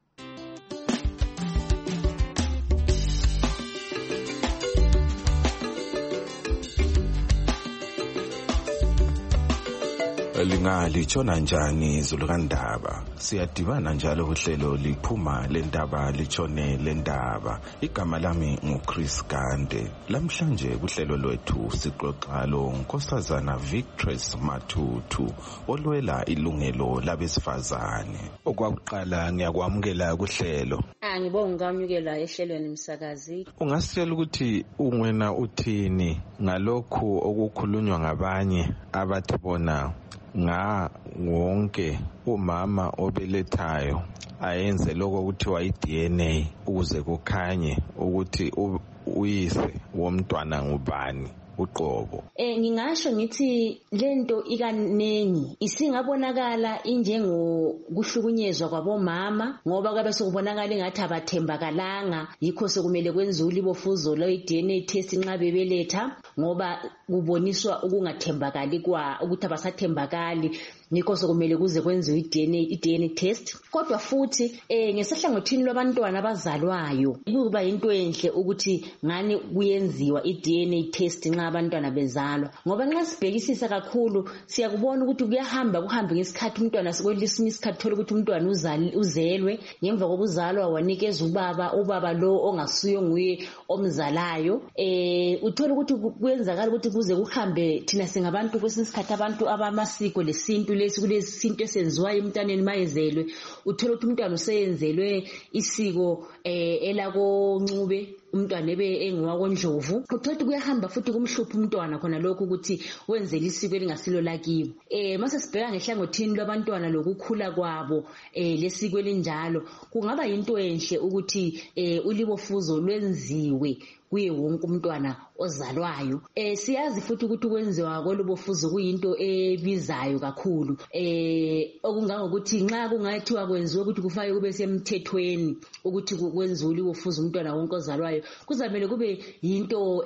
Lingalitshona njani izulu kaNdaba? Siyadibana njalo kuhlelo liphuma le ndaba litshone le ndaba. Igama lami nguChris Gande. Lamhlanje kuhlelo lwethu sixoxa lo Nkosazana Victress Matutu olwela ilungelo labesifazane. Okwakuqala ngiyakwamukela kuhlelo. Ngibonga ukwamukela ehlelweni msakazi. Ungasitshela ukuthi ungwena uthini ngalokhu okukhulunywa ngabanye abathi bona wonke umama obelethayo ayenze lokho kuthiwa iDNA ukuze kukhanye ukuthi uyise womntwana ngubani uqobo? Ngingasho ngithi lento ikanengi isingabonakala injengokuhlukunyezwa kwabomama ngoba kwabe sekubonakala engathi abathembakalanga, yikho sekumele kwenziwe ulibofuzo lo iDNA test nxa bebeletha ngoba kuboniswa ukungathembakali ukuthi abasathembakali, yikho sekumele kuze kwenziwe iDNA test. Kodwa futhi ngesahlangothini lwabantwana abazalwayo kuba into enhle ukuthi ngani kuyenziwa iDNA test nxa abantwana bezalwa, ngoba nxa sibhekisisa kakhulu siyakubona ukuthi kuhambe ngesikhathi umntwana sekwelinye isikhathi thola ukuthi umntwana uzelwe ngemva kokuzalwa wanikeza ubaba lo ongasuye nguye omzalayo. Uthola ukuthi kuyenzakala ukuthi kuze kuhambe thina singabantu kwesinye isikhathi abantu abamasiko lesintu kulesinto esenziwayo emntwaneni mayezelwe, uthola ukuthi umntwana useyenzelwe isiko elakoncube umntwana ebe engowakondlovu. Uthola ukuthi kuyahamba futhi kumhlupha umntwana khona lokho ukuthi wenzele isiko elingasilo lakibo. Mase sibheka ngehlangothini lwabantwana lokukhula kwabo lesiko elinjalo, kungaba yinto enhle ukuthi ulibofuzo lwenziwe kuye wonke umntwana ozalwayo. Siyazi futhi ukuthi ukwenziwa kolubofuzo kuyinto ebizayo kakhulu, okungangokuthi nxa kungathiwa kwenziwe ukuthi kufake kube semthethweni ukuthi kwenziwe ulibofuzo umntwana wonke ozalwayo, kuzamele kube yinto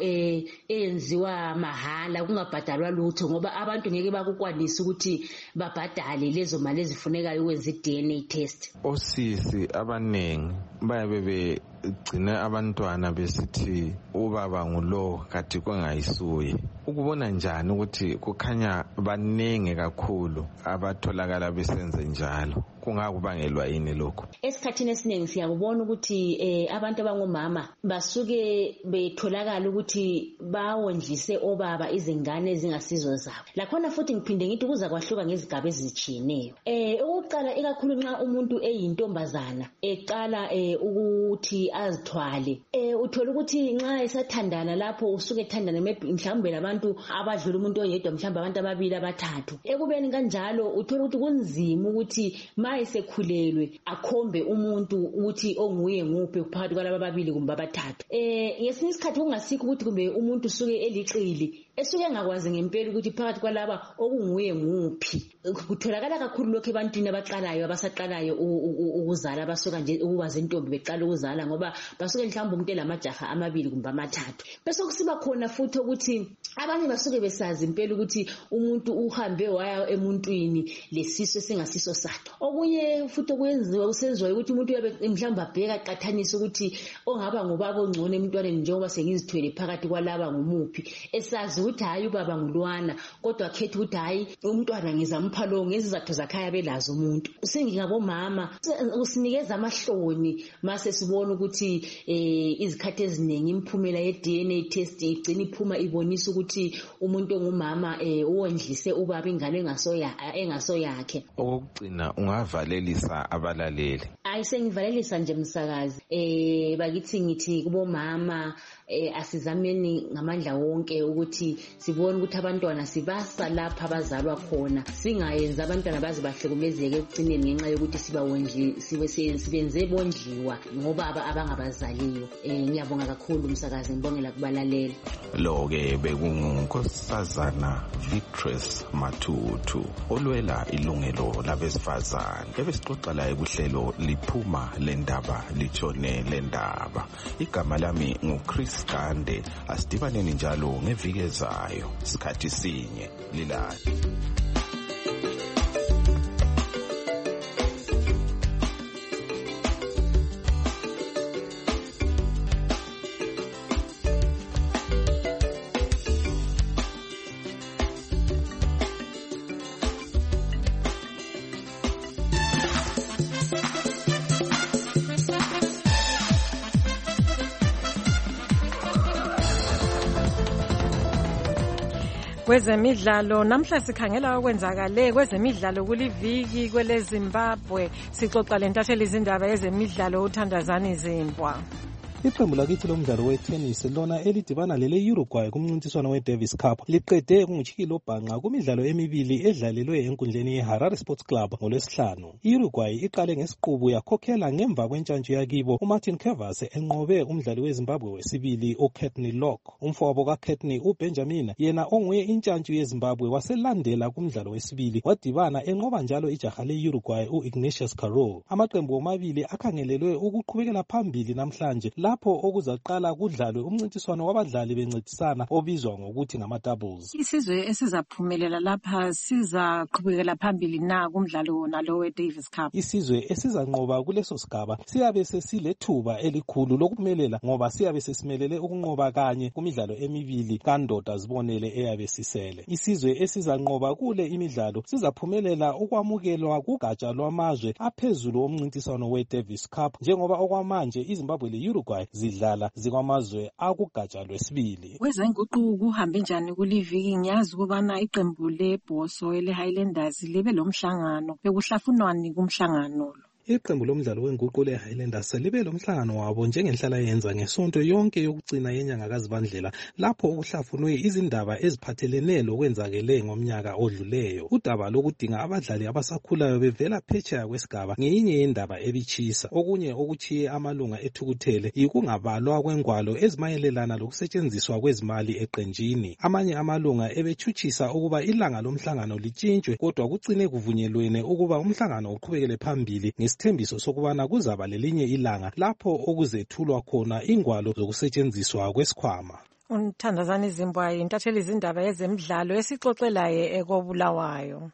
eyenziwa mahala kungabhadalwa lutho, ngoba abantu ngeke bakukwanisa ukuthi babhadale lezo mali ezifunekayo ukwenza iDNA test. Osisi abanengi bayabe begcina abantwana besithi ubaba ngulo kathi kwengayisuye. Ukubona njani ukuthi kukhanya banenge kakhulu abatholakala besenze njalo? Kungakubangelwa yini lokho? Esikhathini esiningi siyakubona ukuthi abantu abangomama basuke betholakala ukuthi bawondlise obaba izingane ezingasizo zabo. Lakhona futhi ngiphinde ngithi kuza kwahluka ngezigaba ezitshiyeneyo. Ukuqala ikakhulu nxa umuntu eyintombazana eqala ukuthi azithwale, uthola ukuthi nxa esathandana lapho usuke ethandana mhlawumbe labantu abadlula umuntu oyedwa, mhlawumbe abantu ababili abathathu. Ekubeni kanjalo uthola ukuthi kunzima ukuthi mayesekhulelwe akhombe umuntu ukuthi onguye nguphi phakathi kwalaba ababili kumbe abathathu. Ngesinye isikhathi kungasikho ukuthi kumbe umuntu usuke eliqili esuke engakwazi ngempela ukuthi phakathi kwalaba okunguye nguphi. Kutholakala kakhulu lokho ebantwini abasaqalayo ukuzala, basuka nje ukuba zintombi beqala ukuzala ngoba basuke mhlawumbe umuntu elamajaha amabili kumbe amathathu. Bese kusiba khona futhi ukuthi abanye basuke besazi impela ukuthi umuntu uhambe waya emuntwini lesiso singasiso sakhe. Okunye futhi okwenziwa usenziwa ukuthi umuntu mhlawumbe abheka qathanisa ukuthi ongaba ngubaba ongcono emntwaneni njengoba sengizithwele phakathi kwalaba ngumuphi, esazi ukuthi hayi ubaba ngulwana kodwa akhetha ukuthi hayi umntwana ngizampha lo ngezizathu zakhaya belazo umuntu. Sengingabomama usinikeza amahloni mase sibona ukuthi izikhathi eziningi imphumela ye-DNA test igcina iphuma ibonisa ukuthi umuntu ongumama uwondlise ubaba ingane engasoyakhe. Okugcina ungavalelisa abalaleli. Sengivalelisa nje msakazi. Bakithi ngithi kubomama asizameni ngamandla wonke ukuthi sibone ukuthi abantwana sibasa lapha abazalwa khona, singayenza abantwana baze bahlukumezeke ekugcineni ngenxa yokuthi sibenze bondliwa ngoba abangabazaliyo. Ngiyabonga kakhulu msakazi, ngibongela kubalaleli. Lo-ke bekungunkosazana Victress Matutu olwela ilungelo labesifazane. Ebesixoxa laye kuhlelo liphuma lendaba litshone lendaba. Igama lami nguChris Gande. Asidibaneni njalo ngeviki ezayo isikhathi sinye lilali. Kwezemidlalo namhla sikhangela okwenzakale kwezemidlalo kuliviki kwele Zimbabwe. Sixoxa lentatheli izindaba yezemidlalo uThandazani Zimbwa. Iqembu lakithi lomdlalo wetennis lona elidibana lele Uruguay kumncintiswano weDavis Cup liqede kungutshikilo obhanqa kumidlalo emibili edlalelwe enkundleni yeHarare Sports Club ngolwesihlanu. Uruguay iqale ngesiqubu yakhokhela ngemva kwentshantshu yakibo uMartin Kevas enqobe umdlali weZimbabwe wesibili uKetney Lock. Umfowabo kaKetney uBenjamin yena onguye intshantshu yeZimbabwe waselandela kumdlalo wesibili wadibana enqoba njalo ijaha le-Uruguay uIgnatius Carroll. Amaqembu omabili akhangelelwe ukuqhubekela phambili namhlanje lapho okuzaqala kudlalwe umncintiswano wabadlali bencedisana obizwa ngokuthi ngama-doubles. Isizwe esizaphumelela lapha sizaqhubekela phambili na kumdlalo nalo weDavis Cup. Isizwe esizanqoba kuleso sigaba siyabe sesilethuba elikhulu lokuphumelela ngoba siyabe sesimelele ukunqoba kanye kumidlalo emibili kandoda zibonele eyabe sisele. Isizwe esizanqoba kule imidlalo sizaphumelela ukwamukelwa kugatsha lwamazwe aphezulu omncintiswano weDavis Cup njengoba okwamanje iZimbabwe le-Uruguay zidlala zikwamazwe akugatsha lwesibili. Kwezenguquko kuhambe njani kuliviki? Ngiyazi ukubana iqembu lebhoso ele-Highlanders libe lomhlangano. Bekuhlafunwani kumhlangano lo? Iqembu lomdlalo wenguquko le-Highlanders libe lomhlangano wabo njengenhlala yenza ngesonto yonke yokugcina yenyanga kaZibandlela lapho okuhlafunwe izindaba eziphathelene lokwenzakele ngomnyaka odluleyo. Udaba lokudinga abadlali abasakhulayo bevela phetsheya kwesigaba ngeyinye yendaba ebitshisa. Okunye okuchiye amalunga ethukuthele yikungabalwa kwengwalo ezimayelelana lokusetshenziswa kwezimali eqenjini. Amanye amalunga ebethutshisa ukuba ilanga lomhlangano litshintshwe kodwa kucine kuvunyelwene ukuba umhlangano uqhubekele phambili ngesithembiso sokubana kuzaba lelinye ilanga lapho okuzethulwa khona ingwalo zokusetshenziswa kwesikhwama. uThandazani Zimbwa intatheli izindaba yezemidlalo esixoxelaye ekobulawayo.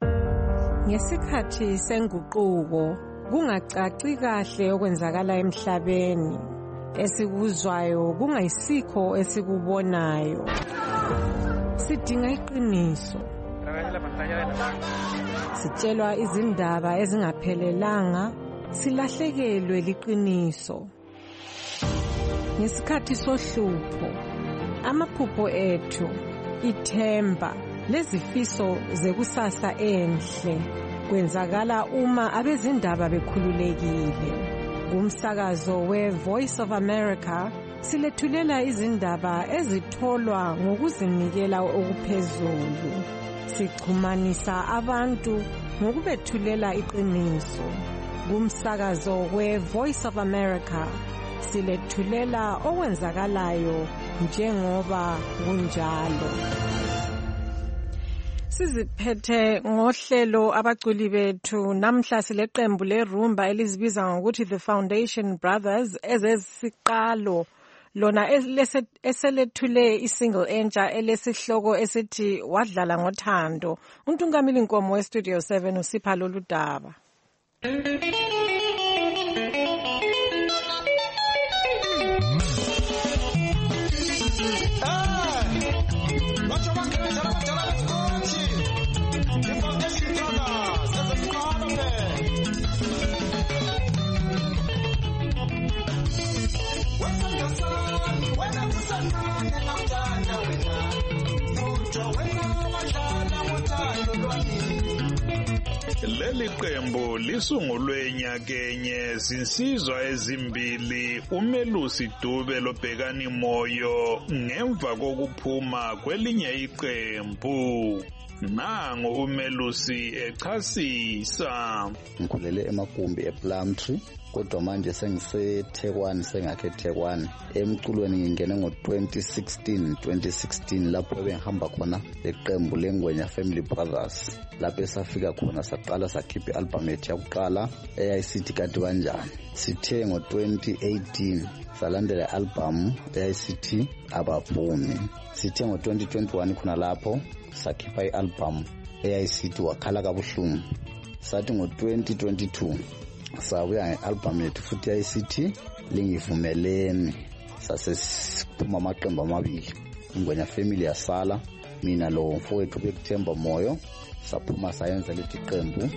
Ngesikhathi senguquko kungacaci kahle okwenzakala emhlabeni, esikuzwayo kungayisikho esikubonayo. Sidinga iqiniso. Sitshelwa izindaba ezingaphelelanga, silahlekelwe liqiniso. Ngesikhathi sohlupho, amaphupho ethu, ithemba, lezifiso zekusasa enhle kwenzakala uma abezindaba bekhululekile. Kumsakazo we-Voice of America silethulela izindaba ezitholwa ngokuzinikela okuphezulu. Sichumanisa abantu ngokubethulela iqiniso. Kumsakazo we-Voice of America silethulela okwenzakalayo njengoba kunjalo. Siziphethe ngohlelo abaculi bethu namhla sileqembu lerumba elizibiza ngokuthi The Foundation Brothers ezesiqalo lona eselethule isingle entsha elesihloko esithi wadlala ngothando. Untungameli Nkomo weStudio 7 usipha lolu daba. Leli qembu lisungulwe nyakenye zinsizwa ezimbili uMelusi Dube loBhekani Moyo ngemva kokuphuma kwelinye iqembu. Nangu uMelusi echasisa. Ngikhulele emagumbi ePlumtree kodwa manje sengiseThekwani sengakhe eThekwani. Emculweni ngingene ngo2016 lapho bengihamba khona leqembu leNgwenya Family Brothers. Lapho esafika khona saqala sakhipha i-album yethu yakuqala eyayisithi kanti kanjani. Sithe ngo2018 salandela i-album eyayisithi Abavumi. Sithe ngo2021 khona lapho sakhipha i-album eyayisithi Wakhala Kabuhlungu. Sathi ngo2022 sabuya nge-album yethu futhi eyayisithi Lingivumeleni. Sasesiphuma amaqembu amabili, Ingwenya Family yasala, mina lo mfowethu bekuthemba Moyo saphuma sayenza leti qembu.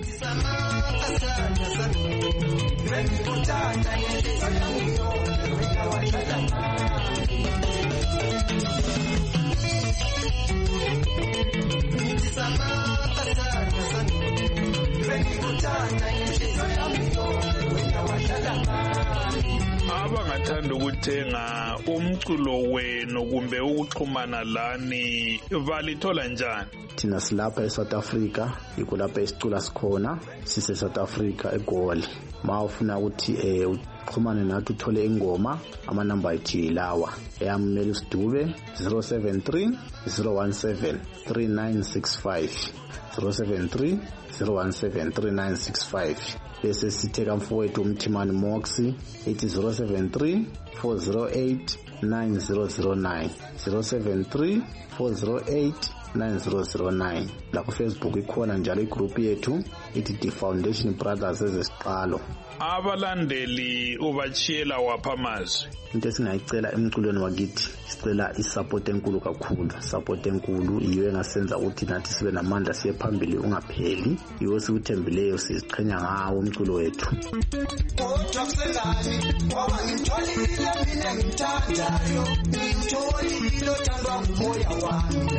Abangathanda ukuthenga umculo wenu kumbe ukuxhumana lani balithola njani? Thina silapha eSouth Africa, ikulapha esicula sikhona, sise South Africa eGoli. Mawufuna ukuthi uxhumane nathi uthole ingoma, amanamba ethu yilawa. Eyami Melusi Dube 073 017 3965 073 017 3965. Bese sitheka mfowethu uMthimani Moxi ethi 073 408 9009 073 408 9009. La ku Facebook ikhona njalo igroup yethu ithi The Foundation Brothers ezesiqalo. Abalandeli ubachiyela wapha amazwi. Into esingayicela emculweni wakithi sicela isupport enkulu kakhulu. Support enkulu iyo engasenza ukuthi nathi sibe namandla siye phambili ungapheli. Yiwo sikuthembileyo siziqhenya ngawo umculo wethu. Kodwa kuselani ngoba ngimtholile mina ngimthandayo, ngimtholile othandwa ngumoya wami.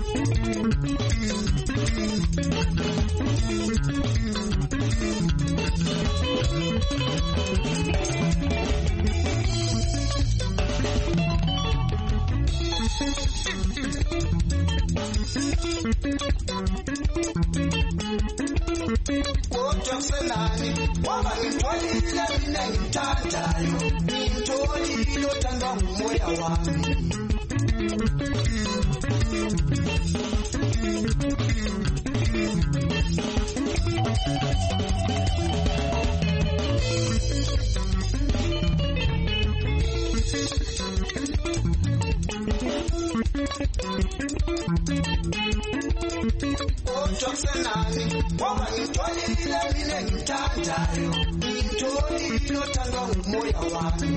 Kodwa kuselani ngoba ngimtholile mina ngimthandayo, ngimtholile othandwa ngumoya wami. Kodwa kuselani ngoba ngimtholile mina ngimthandayo, ngimtholile othandwa ngumoya wami.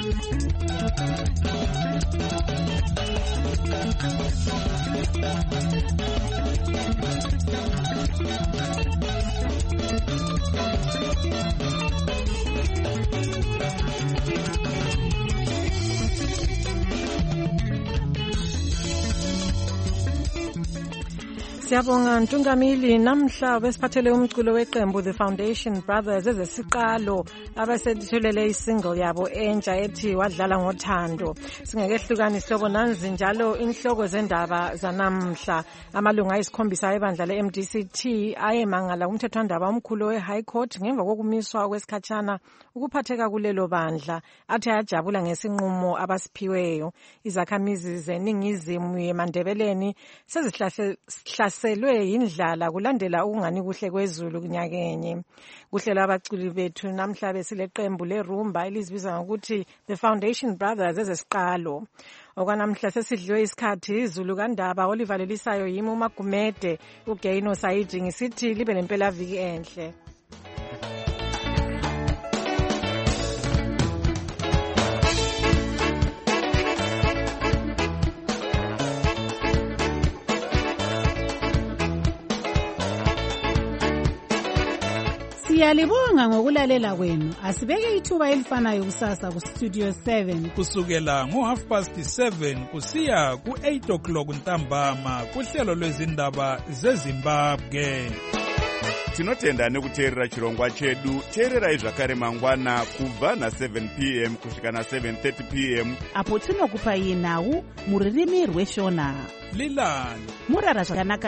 Siyabonga Ntungamili. Namhla besiphathele umculo weqembu The Foundation Brothers ezesiqalo abasethulele isingle yabo entsha ethi Wadlala Ngothando. Singekehlukani ihlobo nanzi njalo inhloko zendaba zanamhla. Amalunga ayisikhombisa ebandla leMDCT ayemangala umthethwandaba omkhulu weHigh Court ngemva kokumiswa kwesikhatshana ukuphatheka kulelo bandla athi ayajabula ngesinqumo abasiphiweyo. Izakhamizi zeningizimu yeMandebeleni sezihlaselwe yindlala kulandela ukungani kuhle kwezulu kunyakenye. Kuhlela abaculi bethu namhla besileqembu leRumba elizibiza ngokuthi The Foundation Brothers ezesiqalo. Okwanamhla sesidliwe isikhathi izulu kaNdaba olivalelisayo yimi uMagumede uGaino Saidi ngisithi libe lempela viki enhle. Siyalibonga ngokulalela kwenu. Asibeke ithuba elifanayo kusasa ku Studio 7 kusukela ngo7:30 kusiya ku8 o'clock ntambama kuhlelo lwezindaba zeZimbabwe. Tinotenda nekuteerera chirongwa chedu. Teererai zvakare mangwana kubva na7 p.m. kusvika na7:30 p.m. apo tinokupai nhau muririmi rweshona. Lilani murara zvakanaka.